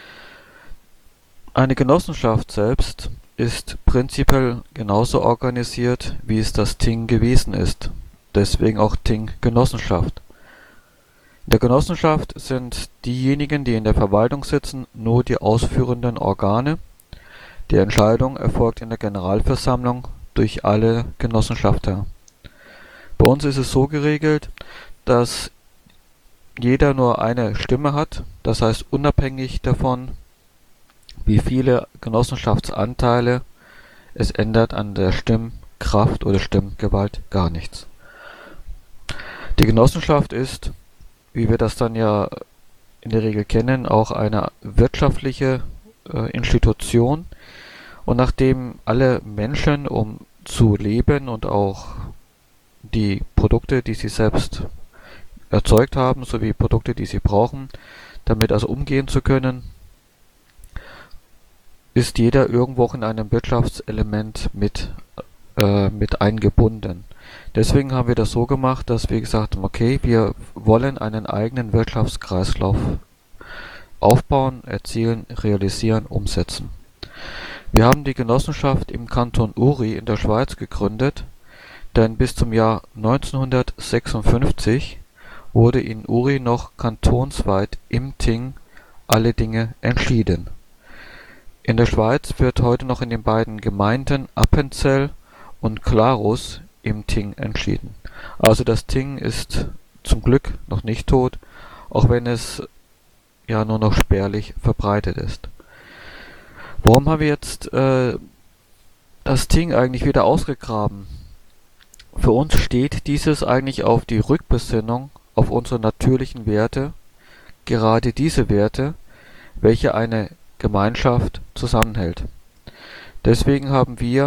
Eine Genossenschaft selbst ist prinzipiell genauso organisiert, wie es das Ting gewesen ist. Deswegen auch Ting-Genossenschaft. In der Genossenschaft sind diejenigen, die in der Verwaltung sitzen, nur die ausführenden Organe. Die Entscheidung erfolgt in der Generalversammlung durch alle Genossenschafter. Bei uns ist es so geregelt, dass jeder nur eine Stimme hat, das heißt unabhängig davon, wie viele Genossenschaftsanteile, es ändert an der Stimmkraft oder Stimmgewalt gar nichts. Die Genossenschaft ist, wie wir das dann ja in der Regel kennen, auch eine wirtschaftliche äh, Institution und nachdem alle Menschen, um zu leben und auch die Produkte, die sie selbst erzeugt haben, sowie Produkte, die sie brauchen, damit also umgehen zu können, ist jeder irgendwo auch in einem Wirtschaftselement mit, äh, mit eingebunden. Deswegen haben wir das so gemacht, dass wir gesagt haben, okay, wir wollen einen eigenen Wirtschaftskreislauf aufbauen, erzielen, realisieren, umsetzen. Wir haben die Genossenschaft im Kanton Uri in der Schweiz gegründet, denn bis zum Jahr neunzehnhundertsechsundfünfzig wurde in Uri noch kantonsweit im Ting alle Dinge entschieden. In der Schweiz wird heute noch in den beiden Gemeinden Appenzell und Glarus im Ting entschieden. Also das Ting ist zum Glück noch nicht tot, auch wenn es ja nur noch spärlich verbreitet ist. Warum haben wir jetzt äh, das Ting eigentlich wieder ausgegraben? Für uns steht dieses eigentlich auf die Rückbesinnung auf unsere natürlichen Werte, gerade diese Werte, welche eine Gemeinschaft zusammenhält. Deswegen haben wir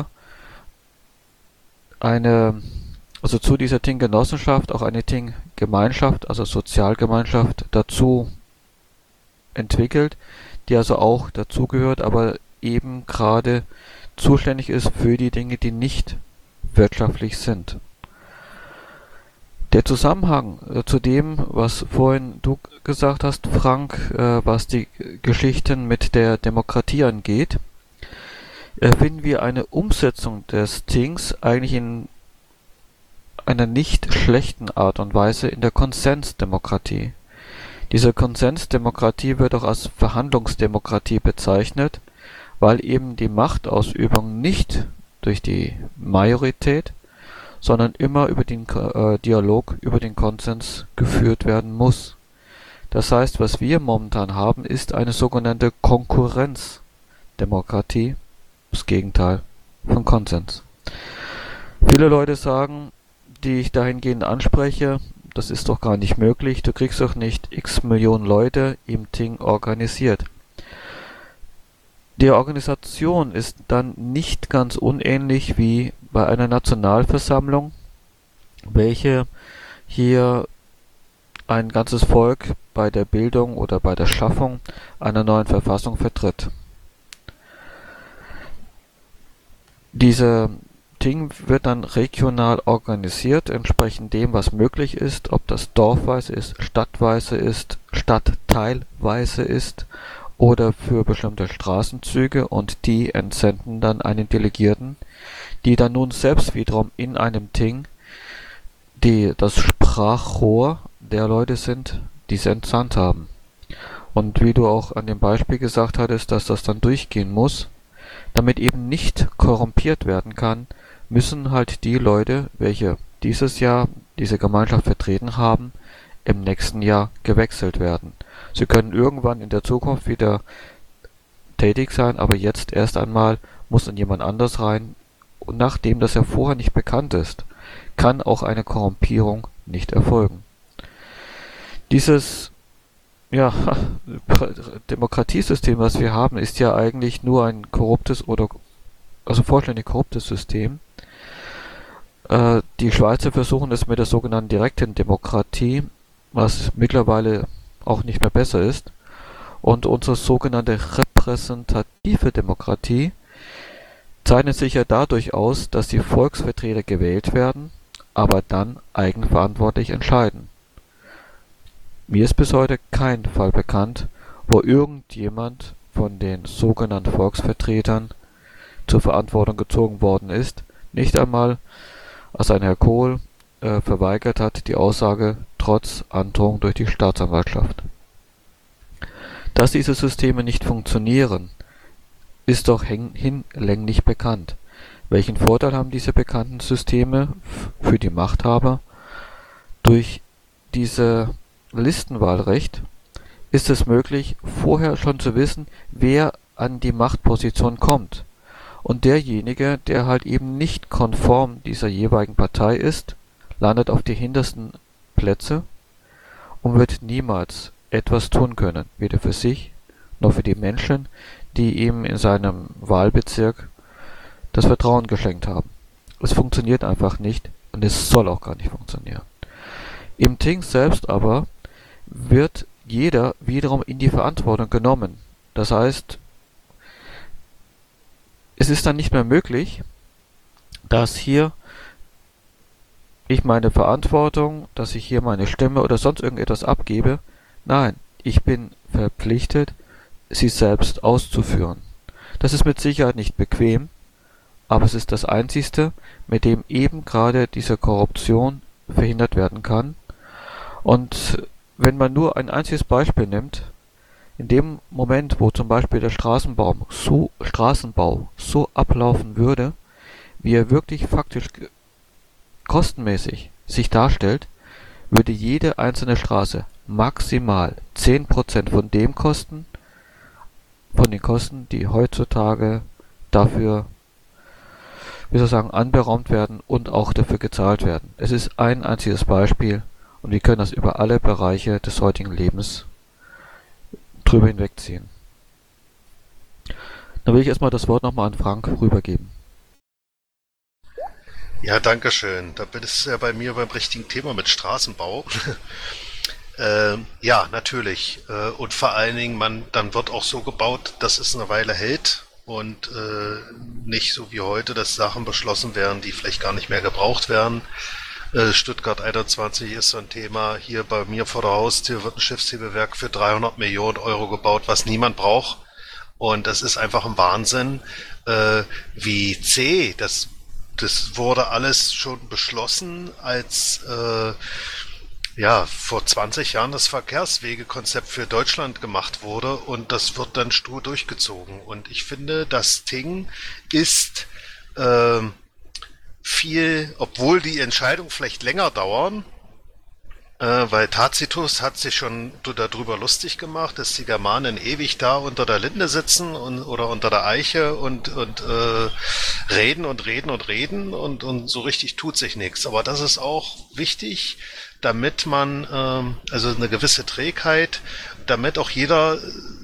eine, also zu dieser Ting-Genossenschaft auch eine Ting-Gemeinschaft, also Sozialgemeinschaft dazu entwickelt, die also auch dazugehört, aber eben gerade zuständig ist für die Dinge, die nicht wirtschaftlich sind. Der Zusammenhang äh, zu dem, was vorhin du gesagt hast, Frank, äh, was die Geschichten mit der Demokratie angeht, äh, finden wir eine Umsetzung des Tings eigentlich in einer nicht schlechten Art und Weise in der Konsensdemokratie. Diese Konsensdemokratie wird auch als Verhandlungsdemokratie bezeichnet, weil eben die Machtausübung nicht durch die Majorität, sondern immer über den äh, Dialog, über den Konsens geführt werden muss. Das heißt, was wir momentan haben, ist eine sogenannte Konkurrenzdemokratie, das Gegenteil von Konsens. Viele Leute sagen, die ich dahingehend anspreche, das ist doch gar nicht möglich, du kriegst doch nicht x Millionen Leute im Ting organisiert. Die Organisation ist dann nicht ganz unähnlich wie bei einer Nationalversammlung, welche hier ein ganzes Volk bei der Bildung oder bei der Schaffung einer neuen Verfassung vertritt. Diese Ting wird dann regional organisiert, entsprechend dem, was möglich ist, ob das dorfweise ist, stadtweise ist, stadtteilweise ist oder für bestimmte Straßenzüge, und die entsenden dann einen Delegierten, die dann nun selbst wiederum in einem Ting die das Sprachrohr der Leute sind, die sie entsandt haben. Und wie du auch an dem Beispiel gesagt hattest, dass das dann durchgehen muss, damit eben nicht korrumpiert werden kann, müssen halt die Leute, welche dieses Jahr diese Gemeinschaft vertreten haben, im nächsten Jahr gewechselt werden. Sie können irgendwann in der Zukunft wieder tätig sein, aber jetzt erst einmal muss dann jemand anders rein, und nachdem das ja vorher nicht bekannt ist, kann auch eine Korrumpierung nicht erfolgen. Dieses ja, Demokratiesystem, was wir haben, ist ja eigentlich nur ein korruptes oder also vollständig korruptes System. Äh, die Schweizer versuchen es mit der sogenannten direkten Demokratie, was mittlerweile auch nicht mehr besser ist. Und unsere sogenannte repräsentative Demokratie zeichnet sich ja dadurch aus, dass die Volksvertreter gewählt werden, aber dann eigenverantwortlich entscheiden. Mir ist bis heute kein Fall bekannt, wo irgendjemand von den sogenannten Volksvertretern zur Verantwortung gezogen worden ist, nicht einmal als ein Herr Kohl äh, verweigert hat die Aussage trotz Androhung durch die Staatsanwaltschaft. Dass diese Systeme nicht funktionieren, ist doch hinlänglich bekannt. Welchen Vorteil haben diese bekannten Systeme für die Machthaber? Durch diese Listenwahlrecht ist es möglich, vorher schon zu wissen, wer an die Machtposition kommt. Und derjenige, der halt eben nicht konform dieser jeweiligen Partei ist, landet auf die hintersten Plätze und wird niemals etwas tun können, weder für sich noch für die Menschen, die ihm in seinem Wahlbezirk das Vertrauen geschenkt haben. Es funktioniert einfach nicht und es soll auch gar nicht funktionieren. Im Ting selbst aber wird jeder wiederum in die Verantwortung genommen. Das heißt, es ist dann nicht mehr möglich, dass hier ich meine Verantwortung, dass ich hier meine Stimme oder sonst irgendetwas abgebe. Nein, ich bin verpflichtet, sie selbst auszuführen. Das ist mit Sicherheit nicht bequem, aber es ist das Einzigste, mit dem eben gerade diese Korruption verhindert werden kann. Und wenn man nur ein einziges Beispiel nimmt, in dem Moment, wo zum Beispiel der Straßenbau so, Straßenbau so ablaufen würde, wie er wirklich faktisch kostenmäßig sich darstellt, würde jede einzelne Straße maximal zehn Prozent von dem kosten, von den Kosten, die heutzutage dafür, wie soll ich sagen, anberaumt werden und auch dafür gezahlt werden. Es ist ein einziges Beispiel und wir können das über alle Bereiche des heutigen Lebens drüber hinwegziehen. Dann will ich erstmal das Wort nochmal an Frank rübergeben. Ja, danke schön. Da bist du ja bei mir beim richtigen Thema mit Straßenbau. äh, ja, natürlich. Äh, und vor allen Dingen, man, dann wird auch so gebaut, dass es eine Weile hält und äh, nicht so wie heute, dass Sachen beschlossen werden, die vielleicht gar nicht mehr gebraucht werden. Äh, Stuttgart einundzwanzig ist so ein Thema. Hier bei mir vor der Haustür wird ein Schiffshebewerk für dreihundert Millionen Euro gebaut, was niemand braucht. Und das ist einfach ein Wahnsinn, äh, wie zäh das Das wurde alles schon beschlossen, als äh, ja vor zwanzig Jahren das Verkehrswegekonzept für Deutschland gemacht wurde und das wird dann stur durchgezogen. Und ich finde, das Ding ist äh, viel, obwohl die Entscheidungen vielleicht länger dauern, Äh, weil Tacitus hat sich schon darüber lustig gemacht, dass die Germanen ewig da unter der Linde sitzen und, oder unter der Eiche und, und äh, reden und reden und reden und, und so richtig tut sich nichts. Aber das ist auch wichtig, damit man, ähm, also eine gewisse Trägheit, damit auch jeder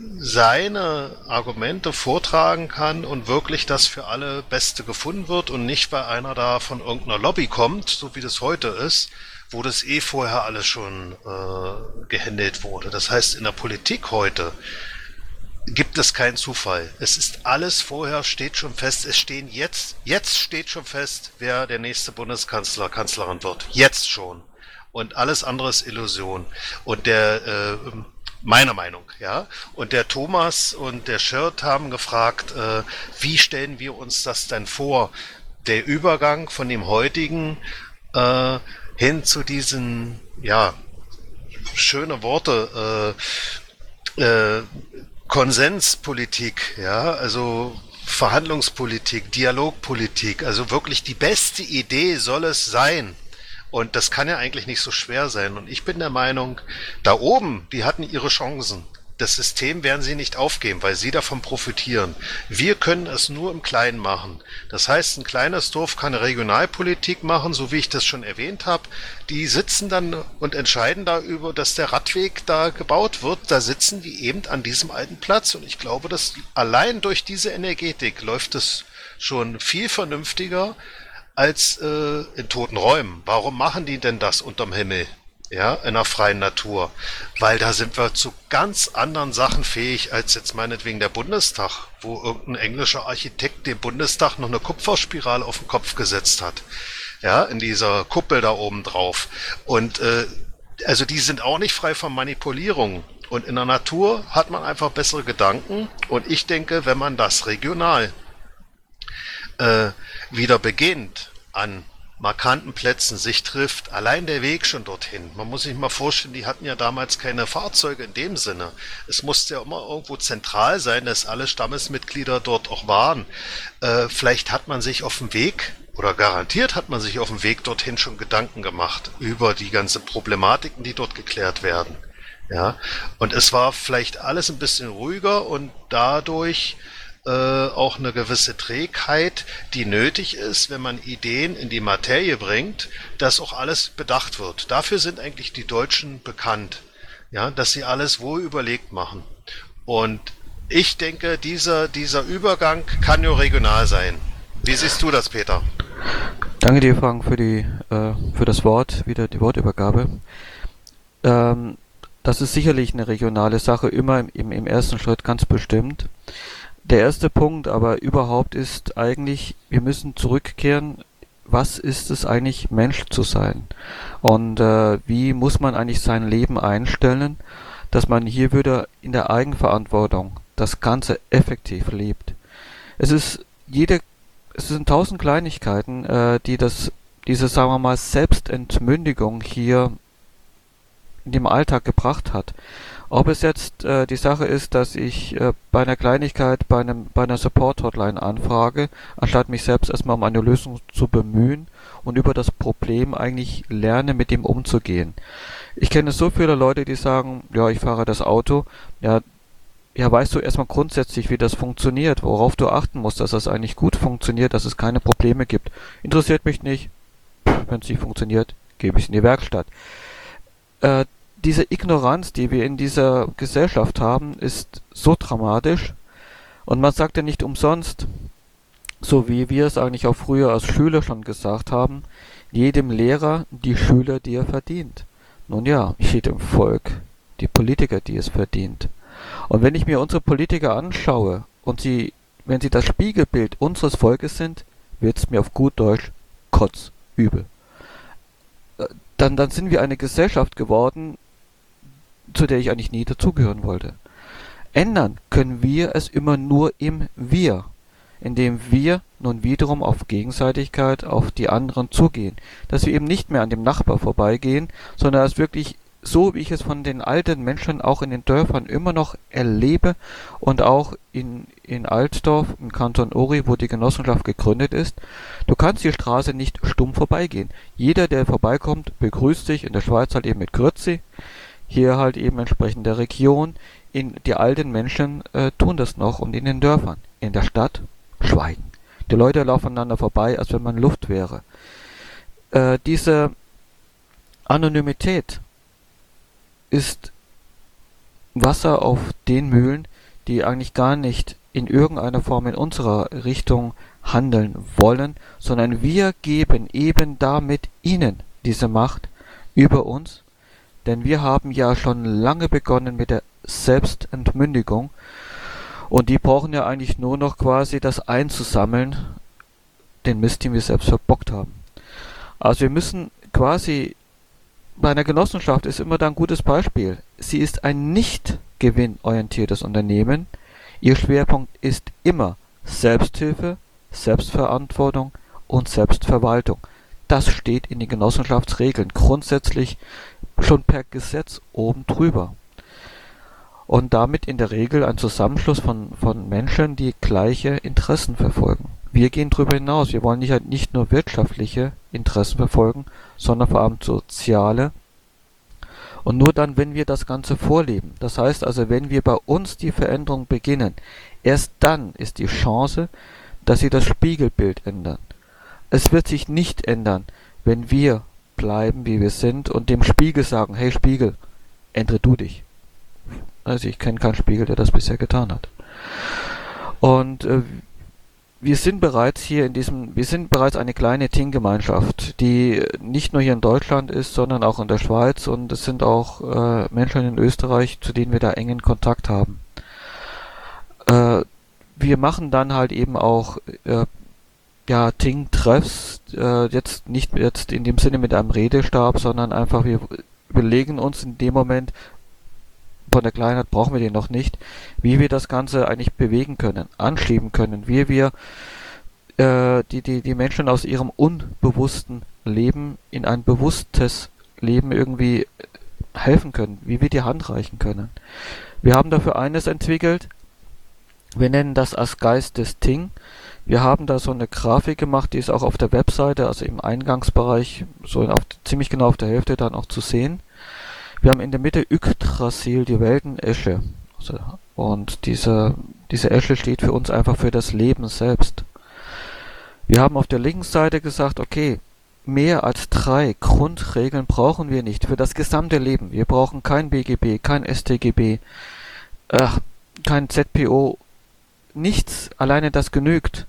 seine Argumente vortragen kann und wirklich das für alle Beste gefunden wird und nicht, weil einer da von irgendeiner Lobby kommt, so wie das heute ist, wo das eh vorher alles schon äh, gehandelt wurde. Das heißt, in der Politik heute gibt es keinen Zufall. Es ist alles vorher, steht schon fest. Es stehen jetzt, jetzt steht schon fest, wer der nächste Bundeskanzler, Kanzlerin wird. Jetzt schon. Und alles andere ist Illusion. Und der, äh, meiner Meinung, ja. Und der Thomas und der Schirrt haben gefragt, äh, wie stellen wir uns das denn vor? Der Übergang von dem heutigen äh, hin zu diesen, ja, schöne Worte, äh, äh, Konsenspolitik, ja, also Verhandlungspolitik, Dialogpolitik, also wirklich die beste Idee soll es sein. Und das kann ja eigentlich nicht so schwer sein. Und ich bin der Meinung, da oben, die hatten ihre Chancen. Das System werden sie nicht aufgeben, weil sie davon profitieren. Wir können es nur im Kleinen machen. Das heißt, ein kleines Dorf kann eine Regionalpolitik machen, so wie ich das schon erwähnt habe. Die sitzen dann und entscheiden darüber, dass der Radweg da gebaut wird. Da sitzen die eben an diesem alten Platz. Und ich glaube, dass allein durch diese Energetik läuft es schon viel vernünftiger als äh, in toten Räumen. Warum machen die denn das unterm Himmel? Ja, in der freien Natur. Weil da sind wir zu ganz anderen Sachen fähig als jetzt meinetwegen der Bundestag, wo irgendein englischer Architekt dem Bundestag noch eine Kupferspirale auf den Kopf gesetzt hat. Ja, in dieser Kuppel da oben drauf. Und äh, also die sind auch nicht frei von Manipulierung. Und in der Natur hat man einfach bessere Gedanken. Und ich denke, wenn man das regional äh, wieder beginnt an markanten Plätzen sich trifft, allein der Weg schon dorthin. Man muss sich mal vorstellen, die hatten ja damals keine Fahrzeuge in dem Sinne. Es musste ja immer irgendwo zentral sein, dass alle Stammesmitglieder dort auch waren. Äh, vielleicht hat man sich auf dem Weg, oder garantiert hat man sich auf dem Weg dorthin schon Gedanken gemacht über die ganzen Problematiken, die dort geklärt werden. Ja, und es war vielleicht alles ein bisschen ruhiger und dadurch Äh, auch eine gewisse Trägheit, die nötig ist, wenn man Ideen in die Materie bringt, dass auch alles bedacht wird. Dafür sind eigentlich die Deutschen bekannt, ja, dass sie alles wohl überlegt machen. Und ich denke, dieser, dieser Übergang kann nur regional sein. Wie siehst du das, Peter? Danke dir, Frank, für die, äh, für das Wort, wieder die Wortübergabe. Ähm, das ist sicherlich eine regionale Sache, immer im, im, im ersten Schritt ganz bestimmt. Der erste Punkt aber überhaupt ist eigentlich, wir müssen zurückkehren, was ist es eigentlich, Mensch zu sein? Und äh, wie muss man eigentlich sein Leben einstellen, dass man hier wieder in der Eigenverantwortung das Ganze effektiv lebt? Es ist jede, es sind tausend Kleinigkeiten, äh, die das, diese, sagen wir mal, Selbstentmündigung hier in dem Alltag gebracht hat. Ob es jetzt äh, die Sache ist, dass ich äh, bei einer Kleinigkeit bei einem bei einer Support-Hotline anfrage, anstatt mich selbst erstmal um eine Lösung zu bemühen und über das Problem eigentlich lerne, mit dem umzugehen. Ich kenne so viele Leute, die sagen, ja, ich fahre das Auto, ja, ja, weißt du erstmal grundsätzlich, wie das funktioniert, worauf du achten musst, dass das eigentlich gut funktioniert, dass es keine Probleme gibt. Interessiert mich nicht. Wenn es nicht funktioniert, gebe ich es in die Werkstatt. Äh, diese Ignoranz, die wir in dieser Gesellschaft haben, ist so dramatisch. Und man sagt ja nicht umsonst, so wie wir es eigentlich auch früher als Schüler schon gesagt haben, jedem Lehrer die Schüler, die er verdient. Nun ja, jedem Volk die Politiker, die es verdient. Und wenn ich mir unsere Politiker anschaue und sie, wenn sie das Spiegelbild unseres Volkes sind, wird es mir auf gut Deutsch kotzübel. Dann, dann sind wir eine Gesellschaft geworden, zu der ich eigentlich nie dazugehören wollte. Ändern können wir es immer nur im Wir, indem wir nun wiederum auf Gegenseitigkeit, auf die anderen zugehen. Dass wir eben nicht mehr an dem Nachbar vorbeigehen, sondern dass wirklich so, wie ich es von den alten Menschen auch in den Dörfern immer noch erlebe und auch in, in Altdorf, im Kanton Uri, wo die Genossenschaft gegründet ist, du kannst die Straße nicht stumm vorbeigehen. Jeder, der vorbeikommt, begrüßt dich, in der Schweiz halt eben mit Grüezi, hier halt eben entsprechend der Region. In, die alten Menschen äh, tun das noch und in den Dörfern. In der Stadt schweigen. Die Leute laufen aneinander vorbei, als wenn man Luft wäre. Äh, diese Anonymität ist Wasser auf den Mühlen, die eigentlich gar nicht in irgendeiner Form in unserer Richtung handeln wollen, sondern wir geben eben damit ihnen diese Macht über uns, denn wir haben ja schon lange begonnen mit der Selbstentmündigung und die brauchen ja eigentlich nur noch quasi das einzusammeln, den Mist, den wir selbst verbockt haben. Also wir müssen quasi bei einer Genossenschaft ist immer da ein gutes Beispiel. Sie ist ein nicht gewinnorientiertes Unternehmen. Ihr Schwerpunkt ist immer Selbsthilfe, Selbstverantwortung und Selbstverwaltung. Das steht in den Genossenschaftsregeln grundsätzlich schon per Gesetz oben drüber. Und damit in der Regel ein Zusammenschluss von, von Menschen, die gleiche Interessen verfolgen. Wir gehen darüber hinaus. Wir wollen nicht, halt nicht nur wirtschaftliche Interessen verfolgen, sondern vor allem soziale. Und nur dann, wenn wir das Ganze vorleben, das heißt also, wenn wir bei uns die Veränderung beginnen, erst dann ist die Chance, dass sie das Spiegelbild ändern. Es wird sich nicht ändern, wenn wir bleiben, wie wir sind und dem Spiegel sagen, hey Spiegel, ändere du dich. Also ich kenne keinen Spiegel, der das bisher getan hat. Und äh, wir sind bereits hier in diesem, wir sind bereits eine kleine Teamgemeinschaft, die nicht nur hier in Deutschland ist, sondern auch in der Schweiz und es sind auch äh, Menschen in Österreich, zu denen wir da engen Kontakt haben. Äh, wir machen dann halt eben auch äh, ja Ting-Treffs, äh, jetzt nicht jetzt in dem Sinne mit einem Redestab, sondern einfach wir überlegen uns in dem Moment, von der Kleinheit brauchen wir den noch nicht, wie wir das Ganze eigentlich bewegen können, anschieben können, wie wir äh, die, die, die Menschen aus ihrem unbewussten Leben in ein bewusstes Leben irgendwie helfen können, wie wir die Hand reichen können. Wir haben dafür eines entwickelt, wir nennen das als Geist des Ting. Wir haben da so eine Grafik gemacht, die ist auch auf der Webseite, also im Eingangsbereich, so auf, ziemlich genau auf der Hälfte dann auch zu sehen. Wir haben in der Mitte Yggdrasil, die Weltenesche. Also, und diese, diese Esche steht für uns einfach für das Leben selbst. Wir haben auf der linken Seite gesagt, okay, mehr als drei Grundregeln brauchen wir nicht für das gesamte Leben. Wir brauchen kein B G B, kein S T G B, äh, kein Z P O, nichts, alleine das genügt.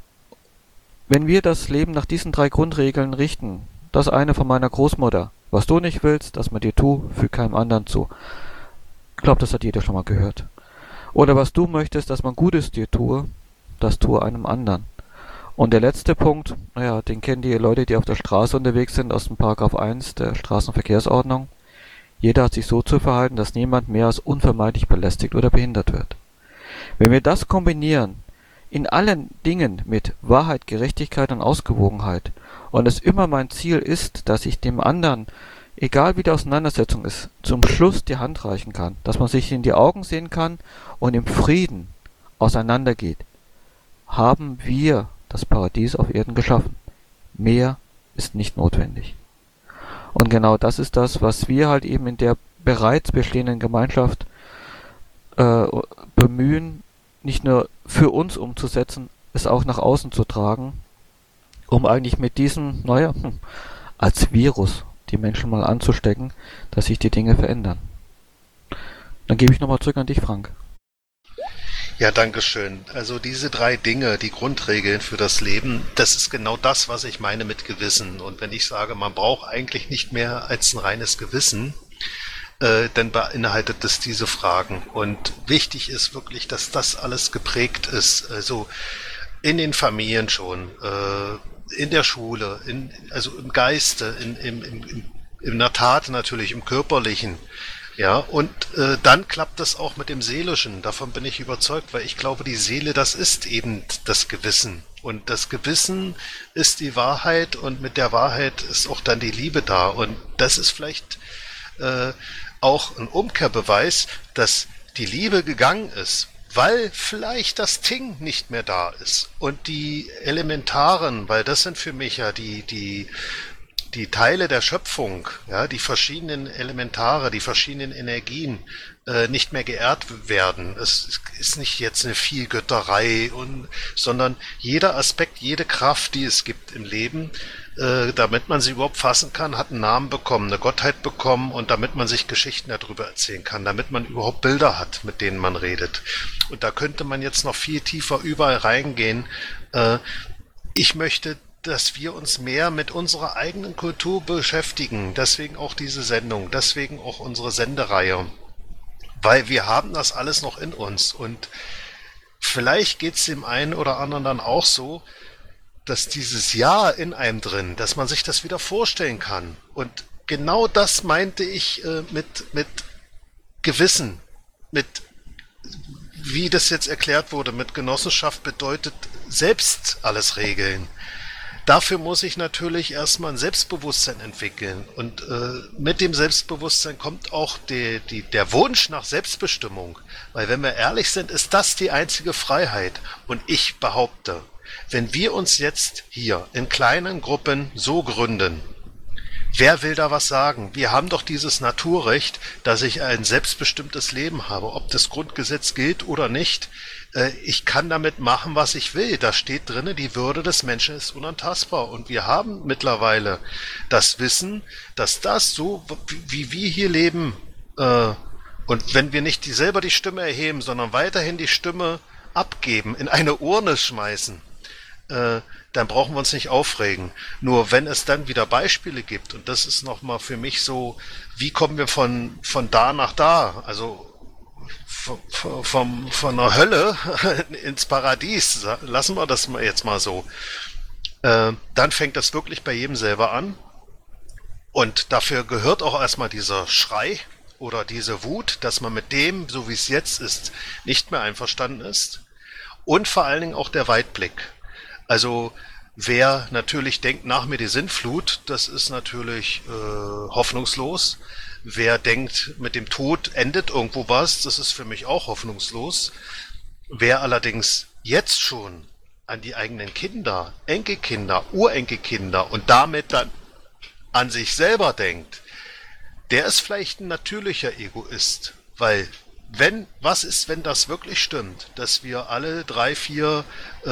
Wenn wir das Leben nach diesen drei Grundregeln richten, das eine von meiner Großmutter, was du nicht willst, dass man dir tu, füg keinem anderen zu. Ich glaube, das hat jeder schon mal gehört. Oder was du möchtest, dass man Gutes dir tue, das tue einem anderen. Und der letzte Punkt, naja, den kennen die Leute, die auf der Straße unterwegs sind, aus dem Paragraph eins der Straßenverkehrsordnung. Jeder hat sich so zu verhalten, dass niemand mehr als unvermeidlich belästigt oder behindert wird. Wenn wir das kombinieren, in allen Dingen mit Wahrheit, Gerechtigkeit und Ausgewogenheit, und es immer mein Ziel ist, dass ich dem anderen, egal wie die Auseinandersetzung ist, zum Schluss die Hand reichen kann, dass man sich in die Augen sehen kann und im Frieden auseinandergeht, haben wir das Paradies auf Erden geschaffen. Mehr ist nicht notwendig. Und genau das ist das, was wir halt eben in der bereits bestehenden Gemeinschaft äh, bemühen, nicht nur für uns umzusetzen, es auch nach außen zu tragen, um eigentlich mit diesem, naja, hm, als Virus die Menschen mal anzustecken, dass sich die Dinge verändern. Dann gebe ich nochmal zurück an dich, Frank. Ja, danke schön. Also diese drei Dinge, die Grundregeln für das Leben, das ist genau das, was ich meine mit Gewissen. Und wenn ich sage, man braucht eigentlich nicht mehr als ein reines Gewissen, äh, dann beinhaltet das diese Fragen. Und wichtig ist wirklich, dass das alles geprägt ist. Also in den Familien schon, äh, in der Schule, in, also im Geiste, in, im, im, in der Tat natürlich, im Körperlichen. Ja, und äh, dann klappt das auch mit dem Seelischen. Davon bin ich überzeugt, weil ich glaube, die Seele, das ist eben das Gewissen. Und das Gewissen ist die Wahrheit und mit der Wahrheit ist auch dann die Liebe da. Und das ist vielleicht äh, auch ein Umkehrbeweis, dass die Liebe gegangen ist, weil vielleicht das Ting nicht mehr da ist. Und die Elementaren, weil das sind für mich ja die, die die Teile der Schöpfung, ja, die verschiedenen Elementare, die verschiedenen Energien äh, nicht mehr geehrt werden. Es ist nicht jetzt eine Vielgötterei, und, sondern jeder Aspekt, jede Kraft, die es gibt im Leben, äh, damit man sie überhaupt fassen kann, hat einen Namen bekommen, eine Gottheit bekommen und damit man sich Geschichten darüber erzählen kann, damit man überhaupt Bilder hat, mit denen man redet. Und da könnte man jetzt noch viel tiefer überall reingehen. Äh, ich möchte dass wir uns mehr mit unserer eigenen Kultur beschäftigen. Deswegen auch diese Sendung, deswegen auch unsere Sendereihe. Weil wir haben das alles noch in uns. Und vielleicht geht es dem einen oder anderen dann auch so, dass dieses Ja in einem drin, dass man sich das wieder vorstellen kann. Und genau das meinte ich äh, mit, mit Gewissen, mit, wie das jetzt erklärt wurde, mit Genossenschaft bedeutet selbst alles regeln. Dafür muss ich natürlich erstmal ein Selbstbewusstsein entwickeln. Und äh, mit dem Selbstbewusstsein kommt auch die, die, der Wunsch nach Selbstbestimmung. Weil wenn wir ehrlich sind, ist das die einzige Freiheit. Und ich behaupte, wenn wir uns jetzt hier in kleinen Gruppen so gründen, wer will da was sagen? Wir haben doch dieses Naturrecht, dass ich ein selbstbestimmtes Leben habe. Ob das Grundgesetz gilt oder nicht, ich kann damit machen, was ich will. Da steht drin, die Würde des Menschen ist unantastbar. Und wir haben mittlerweile das Wissen, dass das so, wie wir hier leben, äh, und wenn wir nicht die, selber die Stimme erheben, sondern weiterhin die Stimme abgeben, in eine Urne schmeißen, äh, dann brauchen wir uns nicht aufregen. Nur wenn es dann wieder Beispiele gibt, und das ist nochmal für mich so, wie kommen wir von, von da nach da? Also Vom, vom, von der Hölle ins Paradies, lassen wir das jetzt mal so, äh, dann fängt das wirklich bei jedem selber an und dafür gehört auch erstmal dieser Schrei oder diese Wut, dass man mit dem, so wie es jetzt ist, nicht mehr einverstanden ist und vor allen Dingen auch der Weitblick. Also wer natürlich denkt, nach mir die Sintflut, das ist natürlich äh, hoffnungslos. Wer denkt, mit dem Tod endet irgendwo was, das ist für mich auch hoffnungslos. Wer allerdings jetzt schon an die eigenen Kinder, Enkelkinder, Urenkelkinder und damit dann an sich selber denkt, der ist vielleicht ein natürlicher Egoist. Weil, wenn, was ist, wenn das wirklich stimmt, dass wir alle drei, vier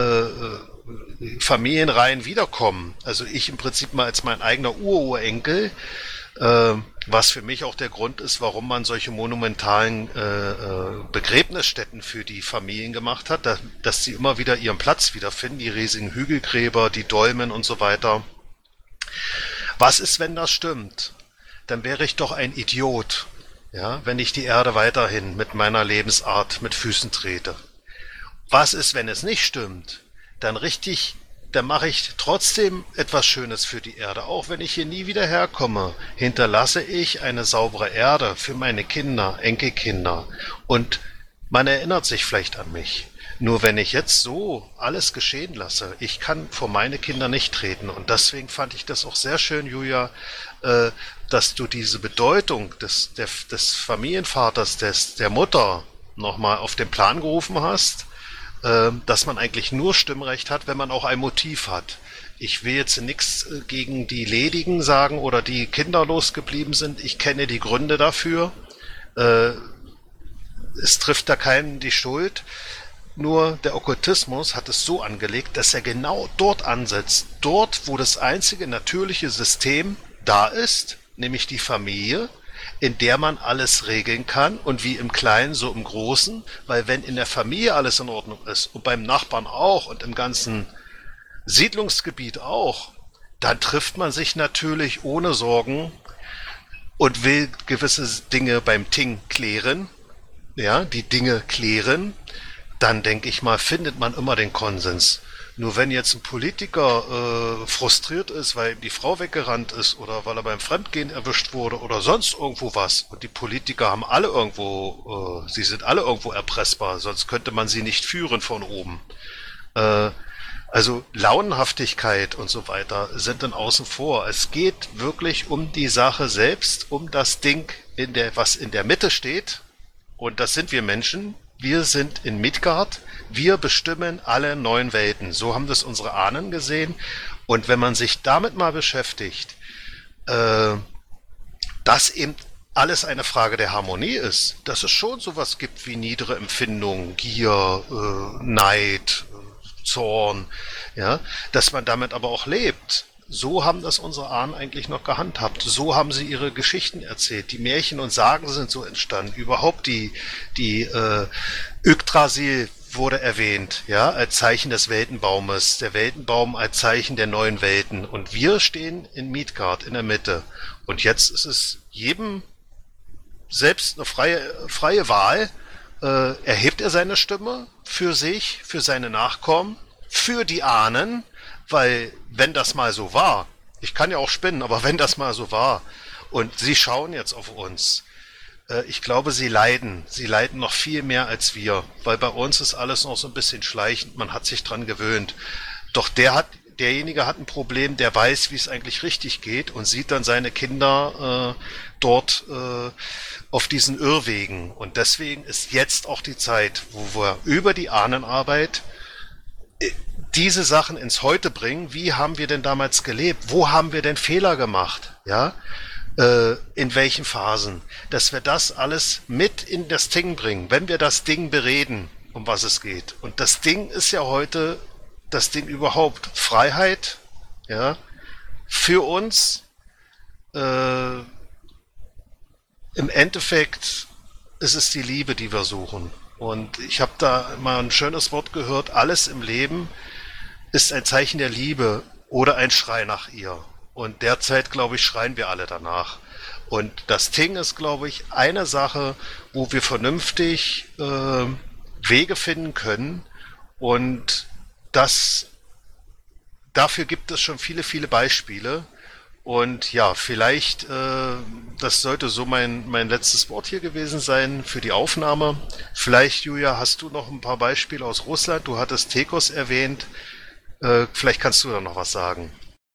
äh, Familienreihen wiederkommen, also ich im Prinzip mal als mein eigener Ururenkel, äh, was für mich auch der Grund ist, warum man solche monumentalen äh, äh, Begräbnisstätten für die Familien gemacht hat, da, dass sie immer wieder ihren Platz wiederfinden, die riesigen Hügelgräber, die Dolmen und so weiter. Was ist, wenn das stimmt? Dann wäre ich doch ein Idiot, ja, wenn ich die Erde weiterhin mit meiner Lebensart mit Füßen trete? Was ist, wenn es nicht stimmt? Dann richtig, dann mache ich trotzdem etwas Schönes für die Erde. Auch wenn ich hier nie wieder herkomme, hinterlasse ich eine saubere Erde für meine Kinder, Enkelkinder. Und man erinnert sich vielleicht an mich. Nur wenn ich jetzt so alles geschehen lasse, ich kann vor meine Kinder nicht treten. Und deswegen fand ich das auch sehr schön, Julia, äh, dass du diese Bedeutung des, der, des Familienvaters, des, der Mutter nochmal auf den Plan gerufen hast, äh, dass man eigentlich nur Stimmrecht hat, wenn man auch ein Motiv hat. Ich will jetzt nichts gegen die Ledigen sagen oder die kinderlos geblieben sind. Ich kenne die Gründe dafür. Äh, es trifft da keinen die Schuld. Nur der Okkultismus hat es so angelegt, dass er genau dort ansetzt. Dort, wo das einzige natürliche System da ist, nämlich die Familie, in der man alles regeln kann und wie im Kleinen, so im Großen. Weil wenn in der Familie alles in Ordnung ist und beim Nachbarn auch und im ganzen Siedlungsgebiet auch, dann trifft man sich natürlich ohne Sorgen und will gewisse Dinge beim Ting klären, ja, die Dinge klären. Dann denke ich mal, findet man immer den Konsens. Nur wenn jetzt ein Politiker äh, frustriert ist, weil ihm die Frau weggerannt ist oder weil er beim Fremdgehen erwischt wurde oder sonst irgendwo was, und die Politiker haben alle irgendwo, äh, sie sind alle irgendwo erpressbar, sonst könnte man sie nicht führen von oben. Äh, also Launenhaftigkeit und so weiter sind dann außen vor. Es geht wirklich um die Sache selbst, um das Ding, in der, was in der Mitte steht, und das sind wir Menschen. Wir sind in Midgard, wir bestimmen alle neun Welten. So haben das unsere Ahnen gesehen. Und wenn man sich damit mal beschäftigt, äh, dass eben alles eine Frage der Harmonie ist, dass es schon sowas gibt wie niedere Empfindungen, Gier, äh, Neid, äh, Zorn, ja, dass man damit aber auch lebt. So haben das unsere Ahnen eigentlich noch gehandhabt. So haben sie ihre Geschichten erzählt. Die Märchen und Sagen sind so entstanden. Überhaupt die, die äh, Yggdrasil wurde erwähnt, ja, als Zeichen des Weltenbaumes. Der Weltenbaum als Zeichen der neuen Welten. Und wir stehen in Midgard in der Mitte. Und jetzt ist es jedem selbst eine freie, freie Wahl. Äh, erhebt er seine Stimme für sich, für seine Nachkommen, für die Ahnen. Weil, wenn das mal so war, ich kann ja auch spinnen, aber wenn das mal so war, und sie schauen jetzt auf uns, äh, ich glaube, sie leiden. Sie leiden noch viel mehr als wir, weil bei uns ist alles noch so ein bisschen schleichend, man hat sich dran gewöhnt. Doch der hat, derjenige hat ein Problem, der weiß, wie es eigentlich richtig geht und sieht dann seine Kinder äh, dort äh, auf diesen Irrwegen. Und deswegen ist jetzt auch die Zeit, wo wir über die Ahnenarbeit diese Sachen ins Heute bringen. Wie haben wir denn damals gelebt? Wo haben wir denn Fehler gemacht? Ja, äh, in welchen Phasen? Dass wir das alles mit in das Ding bringen, wenn wir das Ding bereden, um was es geht. Und das Ding ist ja heute, das Ding überhaupt, Freiheit, ja, für uns. Äh, im Endeffekt ist es die Liebe, die wir suchen. Und ich habe da mal ein schönes Wort gehört, alles im Leben ist ein Zeichen der Liebe oder ein Schrei nach ihr. Und derzeit, glaube ich, schreien wir alle danach. Und das Ding ist, glaube ich, eine Sache, wo wir vernünftig äh, Wege finden können. Und das, dafür gibt es schon viele, viele Beispiele. Und ja, vielleicht, äh, das sollte so mein, mein letztes Wort hier gewesen sein für die Aufnahme. Vielleicht, Julia, hast du noch ein paar Beispiele aus Russland? Du hattest Tekos erwähnt. Äh, vielleicht kannst du da noch was sagen.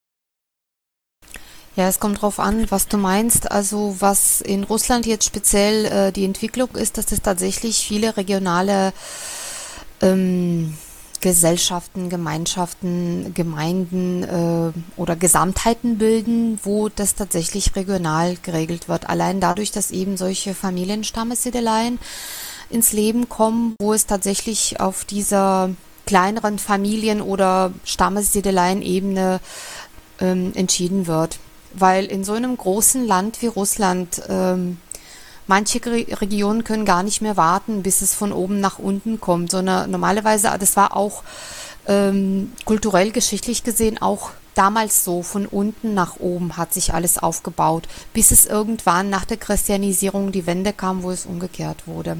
Ja, es kommt drauf an, was du meinst. Also was in Russland jetzt speziell äh, die Entwicklung ist, dass es tatsächlich viele regionale ähm, Gesellschaften, Gemeinschaften, Gemeinden äh, oder Gesamtheiten bilden, wo das tatsächlich regional geregelt wird. Allein dadurch, dass eben solche Familienstammesiedeleien ins Leben kommen, wo es tatsächlich auf dieser kleineren Familien- oder Stammesiedeleien-Ebene ähm, entschieden wird. Weil in so einem großen Land wie Russland ähm, manche Regionen können gar nicht mehr warten, bis es von oben nach unten kommt, sondern normalerweise, das war auch ähm, kulturell, geschichtlich gesehen auch damals so von unten nach oben hat sich alles aufgebaut, bis es irgendwann nach der Christianisierung die Wende kam, wo es umgekehrt wurde.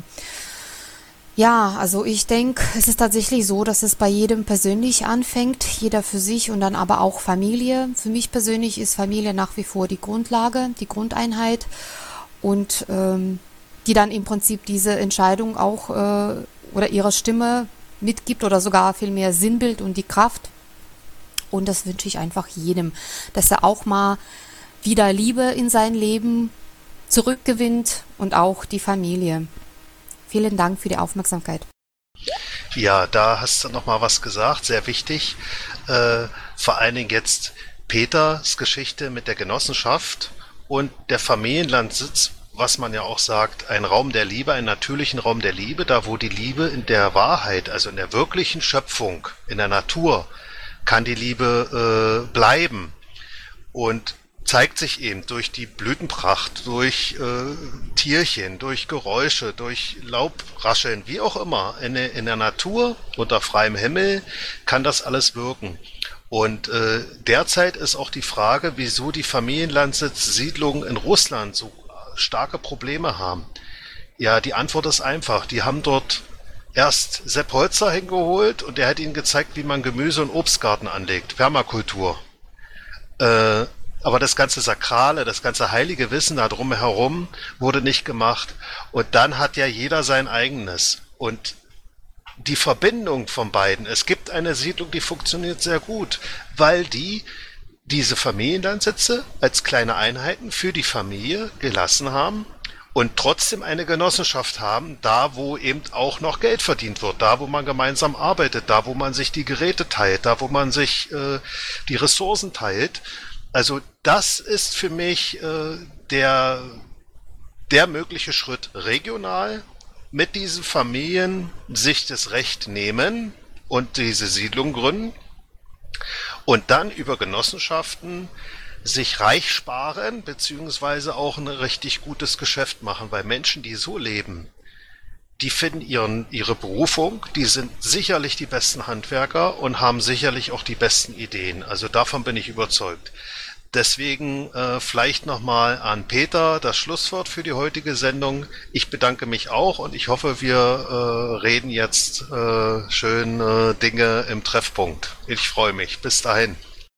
Ja, also ich denke, es ist tatsächlich so, dass es bei jedem persönlich anfängt, jeder für sich und dann aber auch Familie. Für mich persönlich ist Familie nach wie vor die Grundlage, die Grundeinheit und ähm, die dann im Prinzip diese Entscheidung auch äh, oder ihre Stimme mitgibt oder sogar vielmehr Sinnbild und die Kraft. Und das wünsche ich einfach jedem, dass er auch mal wieder Liebe in sein Leben zurückgewinnt und auch die Familie. Vielen Dank für die Aufmerksamkeit. Ja, da hast du nochmal was gesagt, sehr wichtig. Äh, vor allen Dingen jetzt Peters Geschichte mit der Genossenschaft und der Familienlandsitz, was man ja auch sagt, ein Raum der Liebe, einen natürlichen Raum der Liebe, da wo die Liebe in der Wahrheit, also in der wirklichen Schöpfung, in der Natur, kann die Liebe äh, bleiben und zeigt sich eben durch die Blütenpracht, durch äh, Tierchen, durch Geräusche, durch Laubrascheln, wie auch immer. In, in der Natur, unter freiem Himmel, kann das alles wirken. Und äh, derzeit ist auch die Frage, wieso die Familienlandsiedlungen in Russland so starke Probleme haben. Ja, die Antwort ist einfach. Die haben dort erst Sepp Holzer hingeholt und der hat ihnen gezeigt, wie man Gemüse- und Obstgarten anlegt, Permakultur. Äh, Aber das ganze Sakrale, das ganze heilige Wissen da drumherum wurde nicht gemacht. Und dann hat ja jeder sein eigenes. Und die Verbindung von beiden, es gibt eine Siedlung, die funktioniert sehr gut, weil die diese Familienlandsitze als kleine Einheiten für die Familie gelassen haben und trotzdem eine Genossenschaft haben, da wo eben auch noch Geld verdient wird, da wo man gemeinsam arbeitet, da wo man sich die Geräte teilt, da wo man sich äh, die Ressourcen teilt. Also das ist für mich äh, der, der mögliche Schritt regional, mit diesen Familien sich das Recht nehmen und diese Siedlung gründen und dann über Genossenschaften sich reich sparen, beziehungsweise auch ein richtig gutes Geschäft machen, weil Menschen, die so leben, die finden ihren, ihre Berufung, die sind sicherlich die besten Handwerker und haben sicherlich auch die besten Ideen. Also davon bin ich überzeugt. Deswegen äh, vielleicht nochmal an Peter das Schlusswort für die heutige Sendung. Ich bedanke mich auch und ich hoffe, wir äh, reden jetzt äh, schön äh, Dinge im Treffpunkt. Ich freue mich. Bis dahin.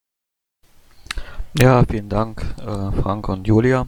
Ja, vielen Dank, äh, Frank und Julia.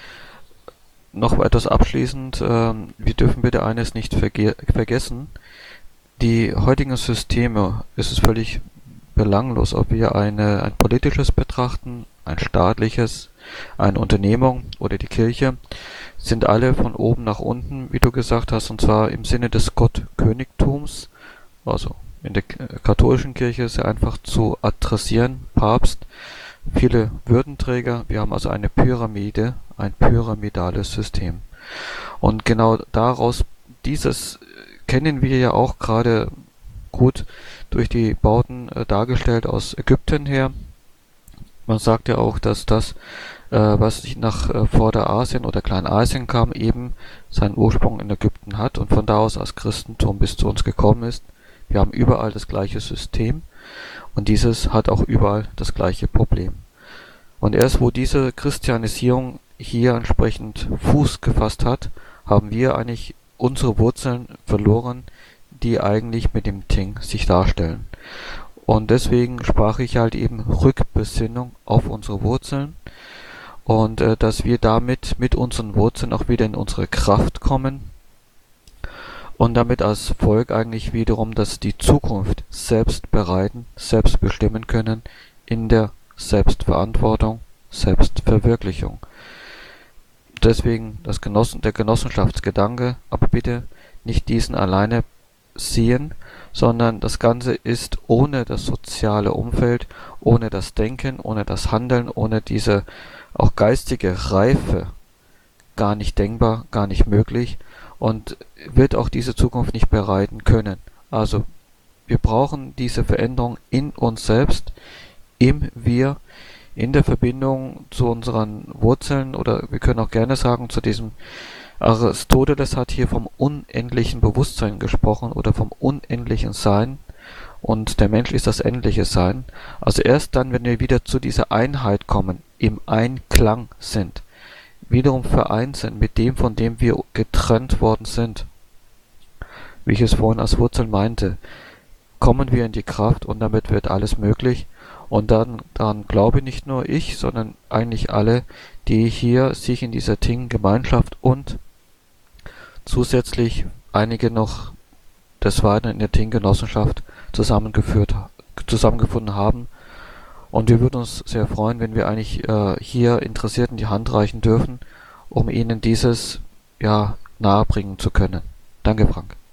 Noch etwas abschließend. Äh, wir dürfen bitte eines nicht verge vergessen. Die heutigen Systeme, ist es völlig belanglos, ob wir eine, ein politisches betrachten, ein staatliches, eine Unternehmung oder die Kirche, sind alle von oben nach unten, wie du gesagt hast, und zwar im Sinne des Gottkönigtums, also in der katholischen Kirche ist er einfach zu adressieren, Papst, viele Würdenträger, wir haben also eine Pyramide, ein pyramidales System. Und genau daraus, dieses kennen wir ja auch gerade gut durch die Bauten äh, dargestellt aus Ägypten her. Man sagt ja auch, dass das, äh, was nach äh, Vorderasien oder Kleinasien kam, eben seinen Ursprung in Ägypten hat und von da aus als Christentum bis zu uns gekommen ist. Wir haben überall das gleiche System und dieses hat auch überall das gleiche Problem. Und erst wo diese Christianisierung hier entsprechend Fuß gefasst hat, haben wir eigentlich unsere Wurzeln verloren, die eigentlich mit dem Ting sich darstellen. Und deswegen sprach ich halt eben Rückbesinnung auf unsere Wurzeln und äh, dass wir damit mit unseren Wurzeln auch wieder in unsere Kraft kommen und damit als Volk eigentlich wiederum, dass die Zukunft selbst bereiten, selbst bestimmen können in der Selbstverantwortung, Selbstverwirklichung. Deswegen das Genossen, der Genossenschaftsgedanke, aber bitte nicht diesen alleine sehen, sondern das Ganze ist ohne das soziale Umfeld, ohne das Denken, ohne das Handeln, ohne diese auch geistige Reife gar nicht denkbar, gar nicht möglich und wird auch diese Zukunft nicht bereiten können. Also wir brauchen diese Veränderung in uns selbst, im Wir, in der Verbindung zu unseren Wurzeln oder wir können auch gerne sagen zu diesem Aristoteles hat hier vom unendlichen Bewusstsein gesprochen oder vom unendlichen Sein und der Mensch ist das endliche Sein. Also erst dann, wenn wir wieder zu dieser Einheit kommen, im Einklang sind, wiederum vereint sind mit dem, von dem wir getrennt worden sind, wie ich es vorhin als Wurzel meinte, kommen wir in die Kraft und damit wird alles möglich. Und dann, dann glaube nicht nur ich, sondern eigentlich alle, die hier sich in dieser Ting-Gemeinschaft und zusätzlich einige noch des Weiteren in der Ting-Genossenschaft zusammengeführt, zusammengefunden haben. Und wir würden uns sehr freuen, wenn wir eigentlich äh, hier Interessierten die Hand reichen dürfen, um ihnen dieses ja nahebringen zu können. Danke, Frank.